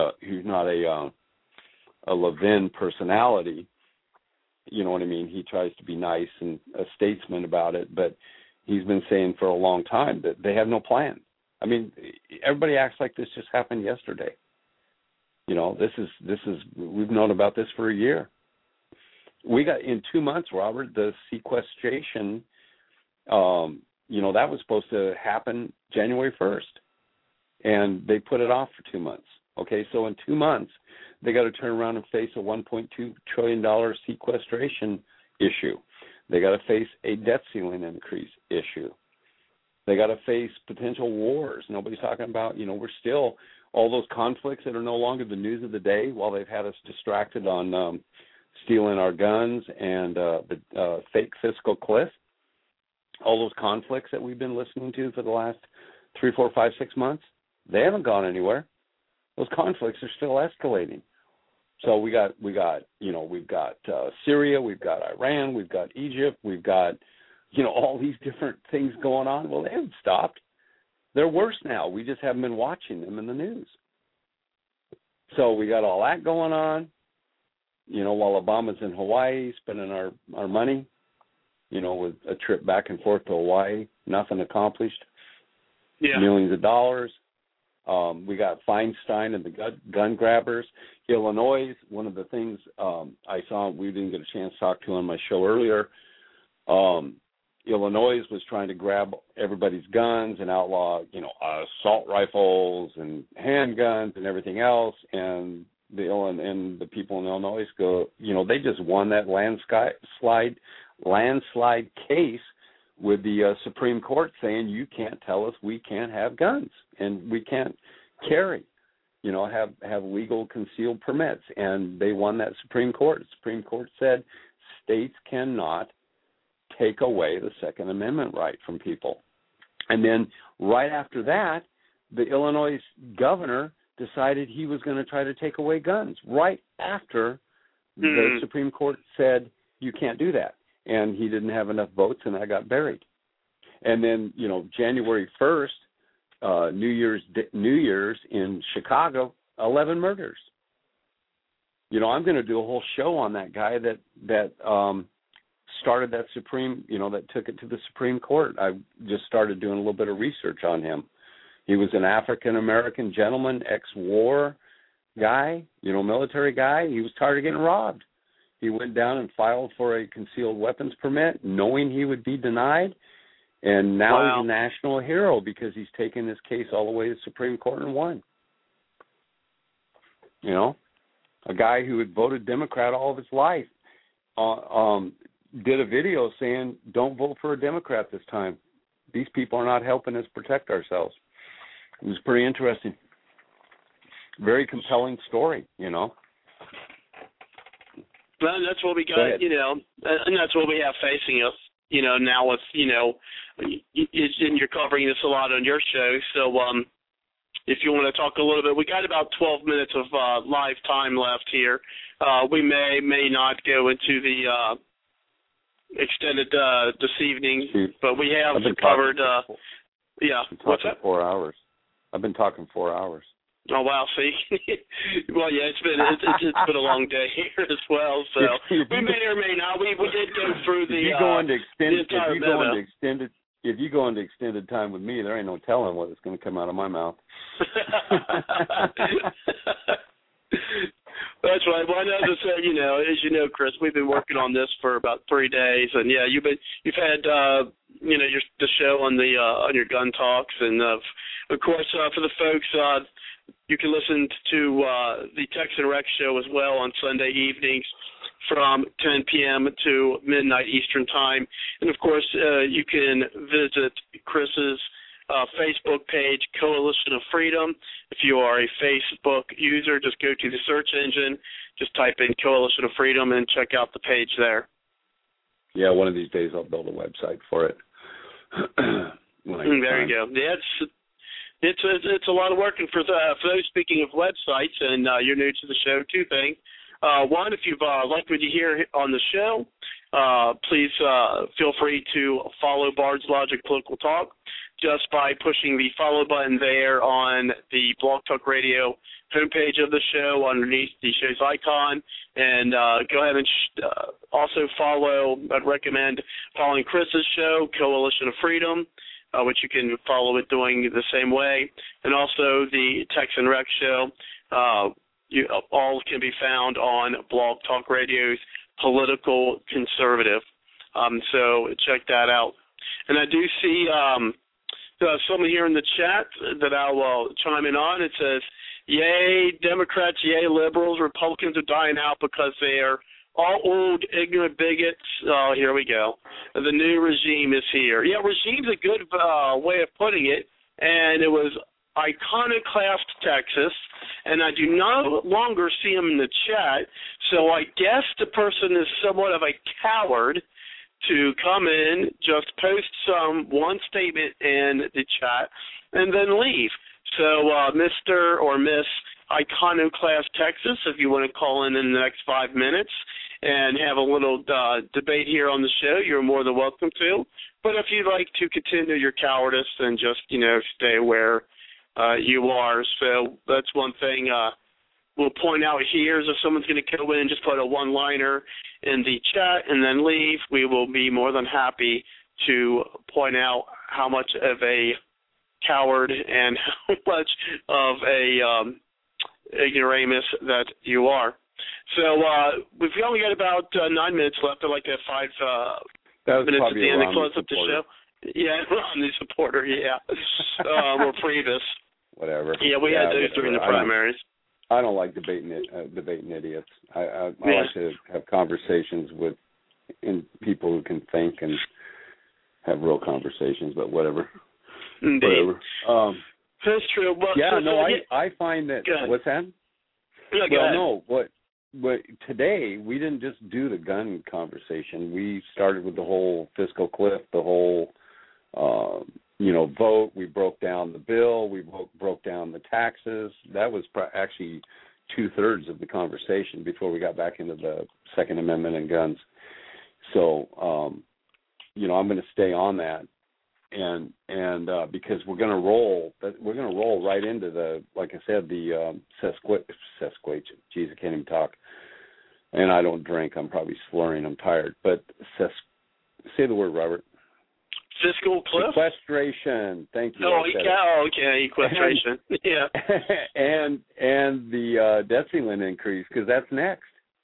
a Levin personality. You know what I mean? He tries to be nice and a statesman about it, but he's been saying for a long time that they have no plan. I mean, everybody acts like this just happened yesterday. You know, this is we've known about this for a year. We got in 2 months, Robert, the sequestration. You know, that was supposed to happen January 1st, and they put it off for 2 months. Okay, so in 2 months, they got to turn around and face a $1.2 trillion sequestration issue. They got to face a debt ceiling increase issue. They got to face potential wars. Nobody's talking about, you know, we're still, all those conflicts that are no longer the news of the day while they've had us distracted on stealing our guns and the fake fiscal cliff. All those conflicts that we've been listening to for the last 3, 4, 5, 6 months, they haven't gone anywhere. Those conflicts are still escalating. So we've got Syria, we've got Iran, we've got Egypt, we've got, you know, all these different things going on. Well, they haven't stopped. They're worse now. We just haven't been watching them in the news. So we got all that going on, you know, while Obama's in Hawaii spending our money, you know, with a trip back and forth to Hawaii, nothing accomplished, millions of dollars. We got Feinstein and the gun grabbers. Illinois, one of the things I saw, we didn't get a chance to talk to on my show earlier, Illinois was trying to grab everybody's guns and outlaw, you know, assault rifles and handguns and everything else. And the people in Illinois go, you know, they just won that landslide case with the Supreme Court saying you can't tell us we can't have guns and we can't carry, you know, have legal concealed permits. And they won that Supreme Court. The Supreme Court said states cannot take away the Second Amendment right from people. And then right after that, the Illinois governor decided he was going to try to take away guns right after the Supreme Court said you can't do that. And he didn't have enough votes, and that got buried. And then, you know, January 1st, New Year's in Chicago, 11 murders. You know, I'm going to do a whole show on that guy that started that that took it to the Supreme Court. I just started doing a little bit of research on him. He was an African-American gentleman, ex-war guy, you know, military guy. He was tired of getting robbed. He went down and filed for a concealed weapons permit, knowing he would be denied, and now he's a national hero because he's taken this case all the way to the Supreme Court and won. You know, a guy who had voted Democrat all of his life did a video saying, don't vote for a Democrat this time. These people are not helping us protect ourselves. It was pretty interesting. Very compelling story, you know. Well, that's what we got, you know, and that's what we have facing us, you know, now with, you know, and you're covering this a lot on your show. So if you want to talk a little bit, we got about 12 minutes of live time left here. We may not go into the extended this evening, but we have covered. What's that? 4 hours. I've been talking 4 hours. Oh wow! See, well, yeah, it's been a long day here as well. So we may or may not. We did go through the. If you go into extended time with me, there ain't no telling what is going to come out of my mouth. That's right. Well, I know this, as you know, Chris, we've been working on this for about 3 days, and yeah, you've had the show on your gun talks, and of course for the folks. You can listen to the Texan Rex show as well on Sunday evenings from 10 p.m. to midnight Eastern Time. And, of course, you can visit Chris's Facebook page, Coalition of Freedom. If you are a Facebook user, just go to the search engine, just type in Coalition of Freedom and check out the page there. Yeah, one of these days I'll build a website for it. There you go. Yeah, it's a lot of work. And for those, speaking of websites, and you're new to the show, two things. One, if you've liked what you hear on the show, please feel free to follow Bard's Logic Political Talk just by pushing the follow button there on the Blog Talk Radio homepage of the show underneath the show's icon. And go ahead and also follow, I'd recommend following Chris's show, Coalition of Freedom, which you can follow it doing the same way. And also the Tex and Rex show. All can be found on Blog Talk Radio's Political Conservative. So check that out. And I do see someone here in the chat that I'll chime in on. It says, yay, Democrats, yay, liberals, Republicans are dying out because they're all old, ignorant bigots. Oh, here we go. The new regime is here. Yeah, regime's a good way of putting it, and it was Iconoclast, Texas, and I do no longer see him in the chat, so I guess the person is somewhat of a coward to come in, just post one statement in the chat, and then leave. So Mr. or Miss Iconoclast, Texas, if you want to call in the next 5 minutes and have a little debate here on the show, you're more than welcome to. But if you'd like to continue your cowardice, then just, stay where you are. So that's one thing we'll point out here is if someone's going to go in and just put a one-liner in the chat and then leave, we will be more than happy to point out how much of a coward and how much of a ignoramus that you are. So we've only got about 9 minutes left. I'd like to have 5 minutes at the end to close up the show. Yeah, Romney supporter, yeah. Or Priebus. Whatever. Yeah, we had those during the primaries. I don't like debating idiots. I like to have conversations with people who can think and have real conversations, but whatever. Indeed. Whatever. That's true. Well, I find that. What's that? Yeah, go ahead. No, what today we didn't just do the gun conversation. We started with the whole fiscal cliff, the whole vote. We broke down the bill. We broke down the taxes. That was actually 2/3 of the conversation before we got back into the Second Amendment and guns. So, I'm going to stay on that, and because we're going to roll right into the, like I said, the Sasquatch. Geez, I can't even talk, and I don't drink. I'm probably slurring. I'm tired. But say the word, Robert. Fiscal cliff? Sequestration. Thank you. Okay, sequestration. Yeah. And the debt ceiling increase, because that's next,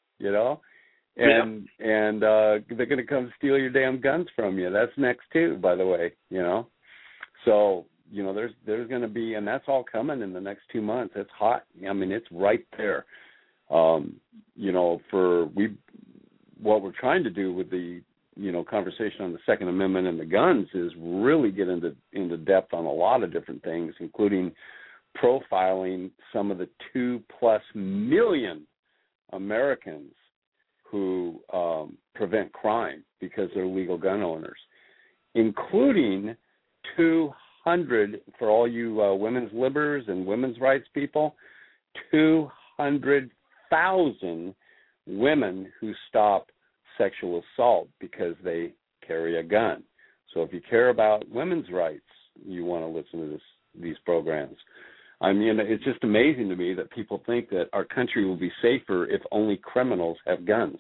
And they're going to come steal your damn guns from you. That's next too, by the way, So, there's going to be, and that's all coming in the next 2 months. It's hot. I mean, it's right there. What we're trying to do with the conversation on the Second Amendment and the guns is really get into depth on a lot of different things, including profiling some of the 2+ million Americans who prevent crime because they're legal gun owners, including 200, for all you women's libbers and women's rights people, 200,000 women who stop sexual assault because they carry a gun. So if you care about women's rights, you want to listen to these programs. I mean, it's just amazing to me that people think that our country will be safer if only criminals have guns.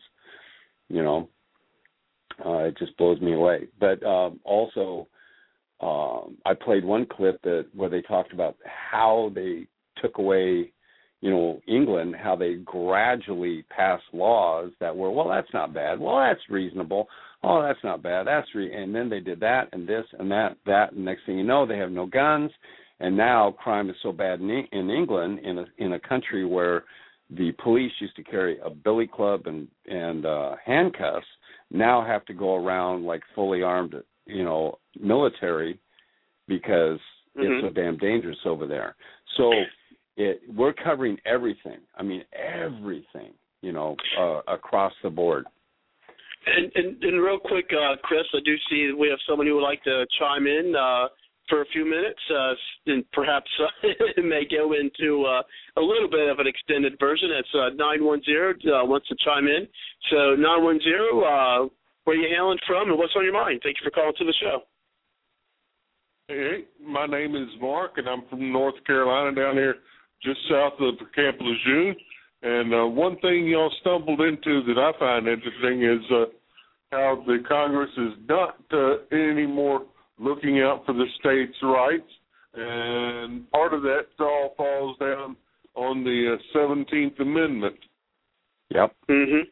It just blows me away. But also, I played one clip where they talked about how they took away England, how they gradually passed laws that were, well, that's not bad. Well, that's reasonable. Oh, that's not bad. And then they did that and this and that. And next thing you know, they have no guns. And now crime is so bad in England, in a country where the police used to carry a billy club and handcuffs, now have to go around like fully armed, military, because it's so damn dangerous over there. So we're covering everything. I mean, everything, across the board. And real quick, Chris, I do see we have someone who would like to chime in for a few minutes, and perhaps may go into a little bit of an extended version. It's 910 wants to chime in. So 910, where are you hailing from, and what's on your mind? Thank you for calling to the show. Hey, my name is Mark, and I'm from North Carolina, down here just south of Camp Lejeune. And one thing y'all stumbled into that I find interesting is how the Congress is not anymore looking out for the states' rights. And part of that all falls down on the 17th Amendment. Yep. Mm-hmm.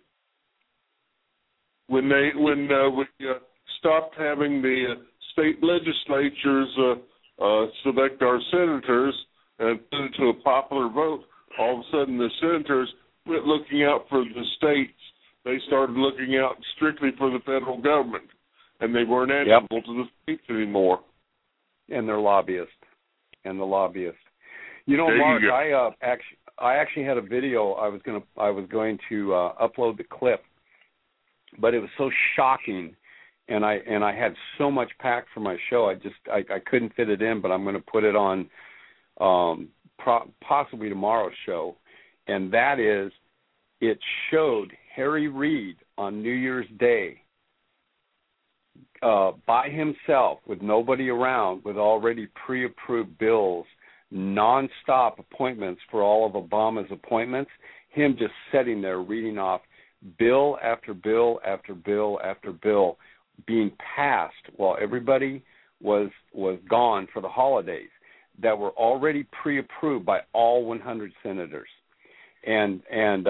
When we stopped having the state legislatures select our senators and put it to a popular vote, all of a sudden the senators quit looking out for the states. They started looking out strictly for the federal government, and they weren't answerable to the states anymore. And their lobbyists. You know, there Mark, I actually had a video. I was going to upload the clip, but it was so shocking, and I had so much packed for my show. I couldn't fit it in, but I'm going to put it on possibly tomorrow's show, and that is, it showed Harry Reid on New Year's Day by himself with nobody around, with already pre-approved bills, nonstop appointments for all of Obama's appointments, him just sitting there reading off bill after bill after bill after bill being passed while everybody was gone for the holidays, that were already pre-approved by all 100 senators. And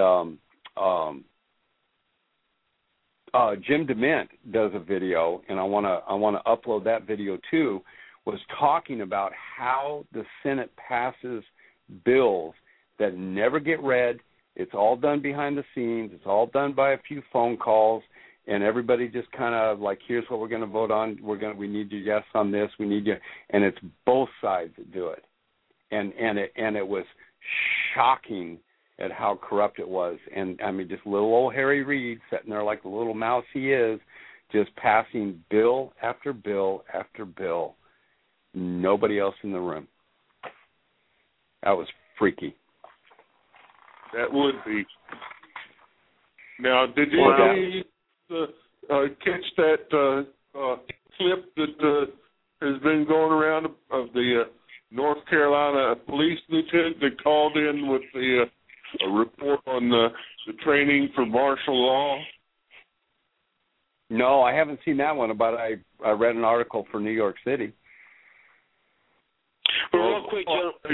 Jim DeMint does a video, and I want to upload that video too, was talking about how the Senate passes bills that never get read. It's all done behind the scenes. It's all done by a few phone calls, and everybody just kind of like, here's what we're going to vote on. We need your yes on this. We need you, and it's both sides that do it. And it was shocking at how corrupt it was. And I mean, just little old Harry Reid sitting there like the little mouse he is, just passing bill after bill after bill. Nobody else in the room. That was freaky. That would be. Now, did you catch that clip that has been going around of the North Carolina police lieutenant that called in with the report on the training for martial law? No, I haven't seen that one, but I read an article for New York City. Well, real quick,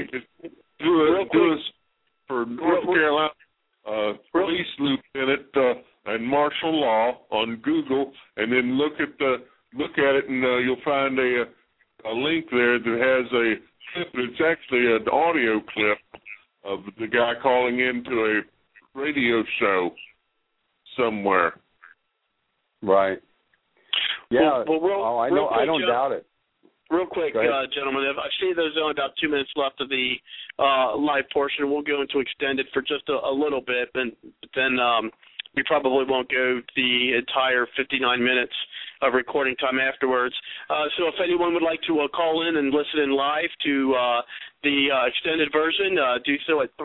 for North Carolina police lieutenant and martial law on Google, and then look at it, and you'll find a link there that has a clip. It's actually an audio clip of the guy calling into a radio show somewhere. Right. Yeah. Well, I know. I don't doubt it. Real quick, gentlemen, I see there's only about 2 minutes left of the live portion. We'll go into extended for just a little bit, but then we probably won't go the entire 59 minutes of recording time afterwards. So if anyone would like to call in and listen in live to the extended version, do so at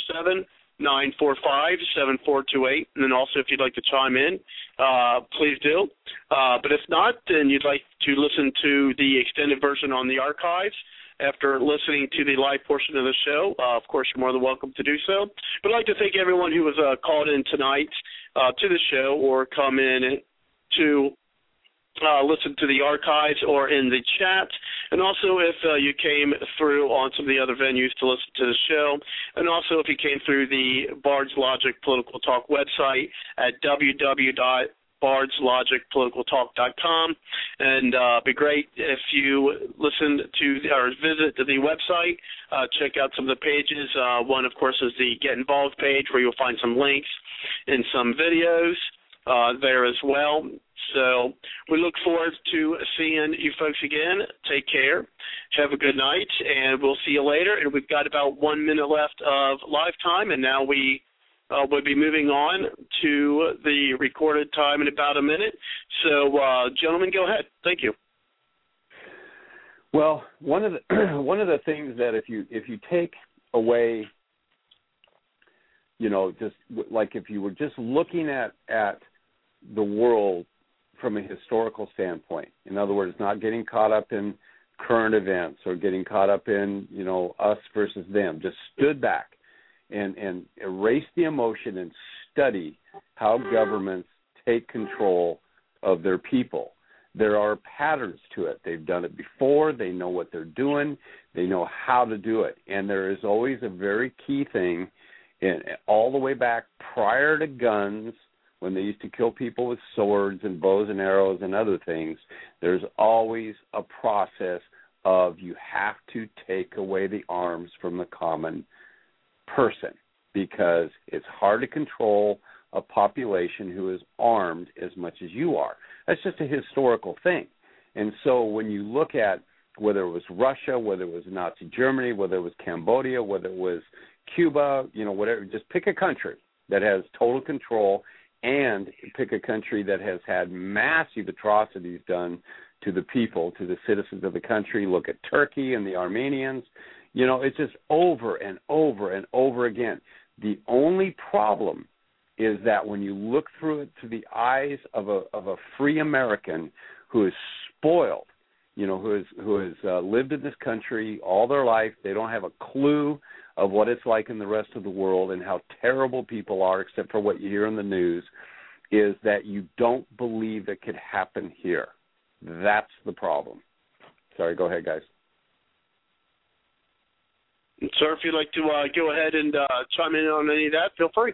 347-945-7428. And then also if you'd like to chime in, please do. But if not, then you'd like to listen to the extended version on the archives after listening to the live portion of the show, of course, you're more than welcome to do so. But I'd like to thank everyone who was called in tonight to the show or come in to listen to the archives or in the chat. And also if you came through on some of the other venues to listen to the show. And also if you came through the Bard's Logic Political Talk website at www.bardslogicpoliticaltalk.com. And it'd be great if you listen to or visit the website, check out some of the pages. One, of course, is the Get Involved page where you'll find some links and some videos there as well. So we look forward to seeing you folks again. Take care. Have a good night, and we'll see you later. And we've got about 1 minute left of live time, and now we We'll be moving on to the recorded time in about a minute. So, gentlemen, go ahead. Thank you. Well, one of the things that if you take away, just like if you were just looking at the world from a historical standpoint, in other words, not getting caught up in current events or getting caught up in, us versus them, just stood back and erase the emotion and study how governments take control of their people. There are patterns to it. They've done it before. They know what they're doing. They know how to do it. And there is always a very key thing, all the way back prior to guns, when they used to kill people with swords and bows and arrows and other things. There's always a process of you have to take away the arms from the common person, because it's hard to control a population who is armed as much as you are. That's just a historical thing. And so when you look at whether it was Russia, whether it was Nazi Germany, whether it was Cambodia, whether it was Cuba, whatever, just pick a country that has total control and pick a country that has had massive atrocities done to the people, to the citizens of the country. Look at Turkey and the Armenians. It's just over and over and over again. The only problem is that when you look through it through the eyes of a free American who is spoiled, who has lived in this country all their life, they don't have a clue of what it's like in the rest of the world and how terrible people are, except for what you hear in the news, is that you don't believe it could happen here. That's the problem. Sorry, go ahead, guys. Sir, if you'd like to go ahead and chime in on any of that, feel free.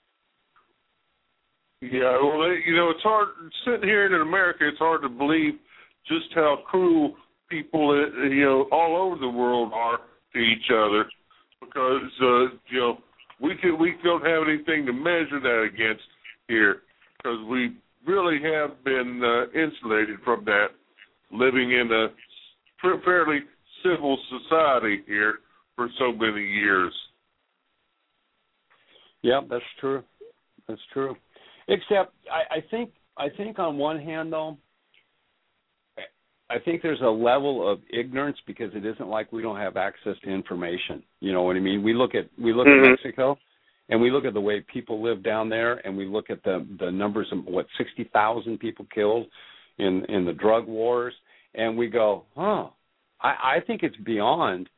Yeah, well, it's hard, sitting here in America, it's hard to believe just how cruel people, all over the world are to each other, because, we don't have anything to measure that against here, because we really have been insulated from that, living in a fairly civil society here for so many years. Yeah, that's true. That's true. Except I think on one hand, though, I think there's a level of ignorance, because it isn't like we don't have access to information. You know what I mean? We look at Mexico, and we look at the way people live down there, and we look at the numbers of 60,000 people killed in the drug wars, and we go, I think it's beyond.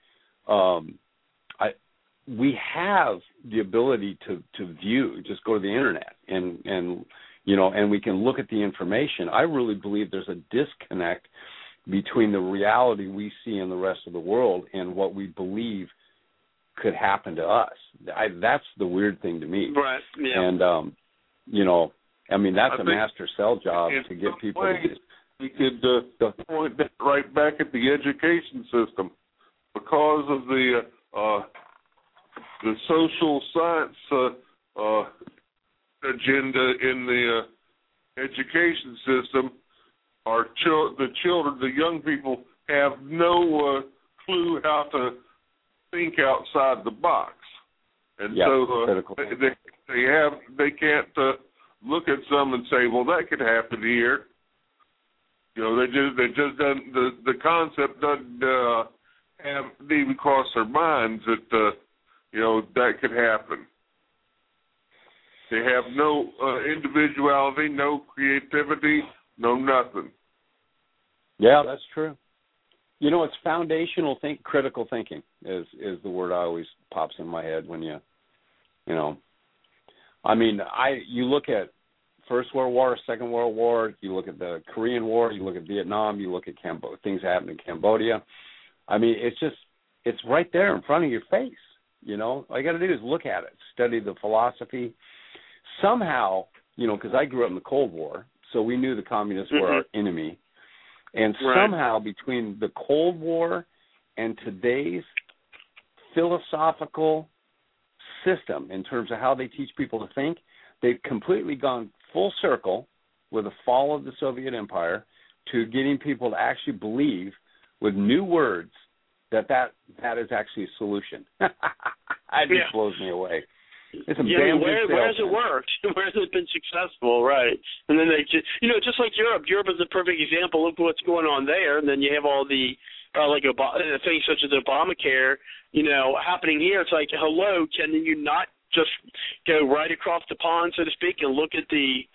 We have the ability to view, just go to the internet and we can look at the information. I really believe there's a disconnect between the reality we see in the rest of the world and what we believe could happen to us. That's the weird thing to me. Right. Yeah. And that's a master cell job to get people to get. We could point that right back at the education system, because of the social science agenda in the education system. The young people have no clue how to think outside the box, and they can't look at some and say, well, that could happen here. They just doesn't, the concept doesn't even cross their minds that that could happen. They have no individuality, no creativity, no nothing. Yeah, that's true. It's foundational critical thinking is the word I always pops in my head when you look at First World War, Second World War, you look at the Korean War, you look at Vietnam, you look at things that happened in Cambodia. It's right there in front of your face. All you got to do is look at it, study the philosophy. Somehow, because I grew up in the Cold War, so we knew the communists were our enemy. And somehow between the Cold War and today's philosophical system in terms of how they teach people to think, they've completely gone full circle with the fall of the Soviet Empire to getting people to actually believe with new words that is actually a solution. It just blows me away. It's a damn good where has it worked? Where has it been successful? Right. And then they just like Europe. Europe is a perfect example. Look what's going on there. And then you have all the things such as Obamacare, happening here. It's like, hello, can you not just go right across the pond, so to speak, and look at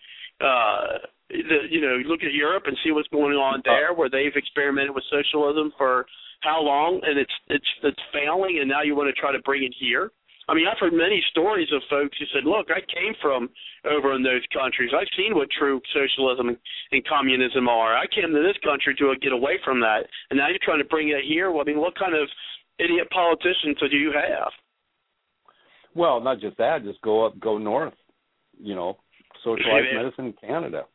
look at Europe and see what's going on there, where they've experimented with socialism for how long, and it's failing, and now you want to try to bring it here. I mean, I've heard many stories of folks who said, look, I came from over in those countries. I've seen what true socialism and communism are. I came to this country to get away from that, and now you're trying to bring it here? Well, I mean, what kind of idiot politicians do you have? Well, not just that, just go north, socialized medicine in Canada.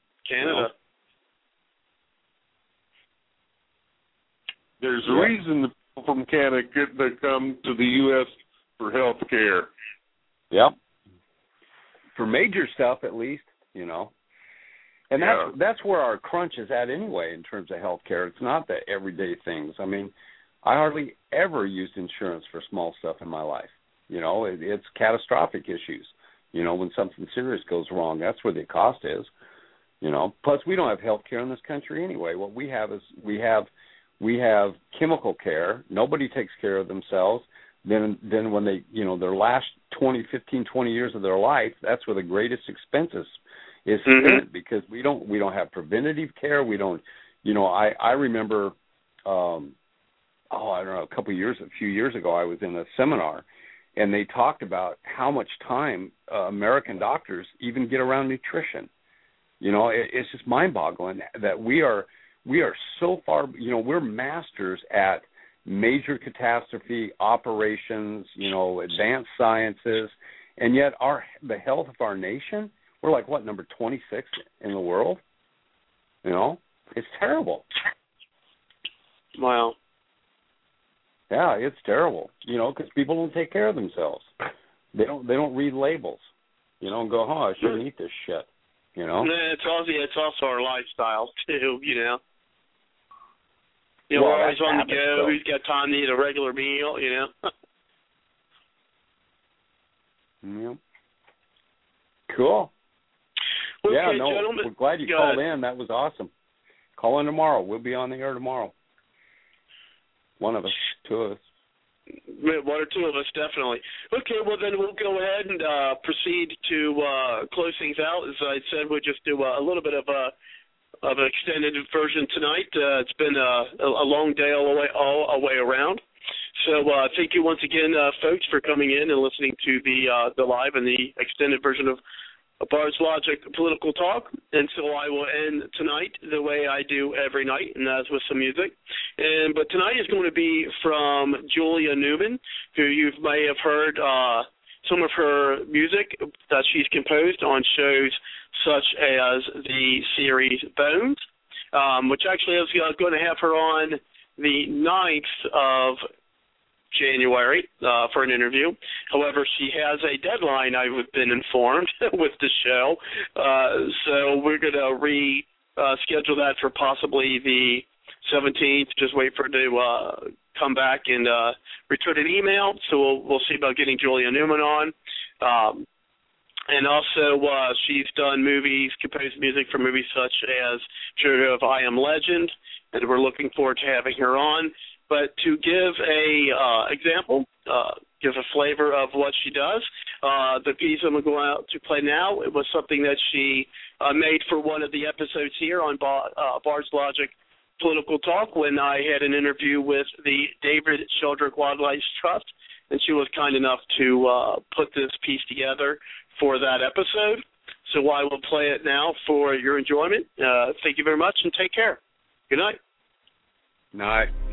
There's a reason the people from Canada come to the U.S. for health care. Yep. For major stuff, at least, And that's where our crunch is at anyway in terms of health care. It's not the everyday things. I mean, I hardly ever used insurance for small stuff in my life. It's catastrophic issues. When something serious goes wrong, that's where the cost is. Plus we don't have health care in this country anyway. What we have is we have chemical care. Nobody takes care of themselves. Then when they, their last 20 years of their life, that's where the greatest expenses is spent, because we don't have preventative care. We don't, I remember, I don't know, a few years ago, I was in a seminar, and they talked about how much time American doctors even get around nutrition. It's just mind-boggling that we are so far, we're masters at major catastrophe operations, advanced sciences, and yet the health of our nation, we're like, number 26 in the world? It's terrible. Wow. Yeah, it's terrible, because people don't take care of themselves. They don't read labels, and go, I shouldn't eat this shit, It's also our lifestyle, too, Well, we're always on the go. Who's got time to eat a regular meal, Yeah. Cool. Okay, gentlemen, we're glad you called in. That was awesome. Call in tomorrow. We'll be on the air tomorrow. One of us, two of us. One or two of us, definitely. Okay, well, then we'll go ahead and proceed to close things out. As I said, we'll just do a little bit of an extended version tonight. It's been a long day all way around. So thank you once again, folks, for coming in and listening to the live and the extended version of Bard's Logic Political Talk. And so I will end tonight the way I do every night, and that's with some music. But tonight is going to be from Julia Newman, who you may have heard some of her music that she's composed on shows such as the series Bones, which actually is going to have her on the 9th of January for an interview. However, she has a deadline, I've been informed, with the show. So we're going to reschedule that for possibly the 17th. Just wait for her to come back and return an email. So we'll see about getting Julia Newman on. And also, she's done movies, composed music for movies such as True of I Am Legend, and we're looking forward to having her on. But to give a example, give a flavor of what she does, the piece I'm going out to play now, it was something that she made for one of the episodes here on Bard's Logic Political Talk when I had an interview with the David Sheldrick Wildlife Trust, and she was kind enough to put this piece together for that episode. So I will play it now for your enjoyment. Thank you very much, and take care. Good night. Night.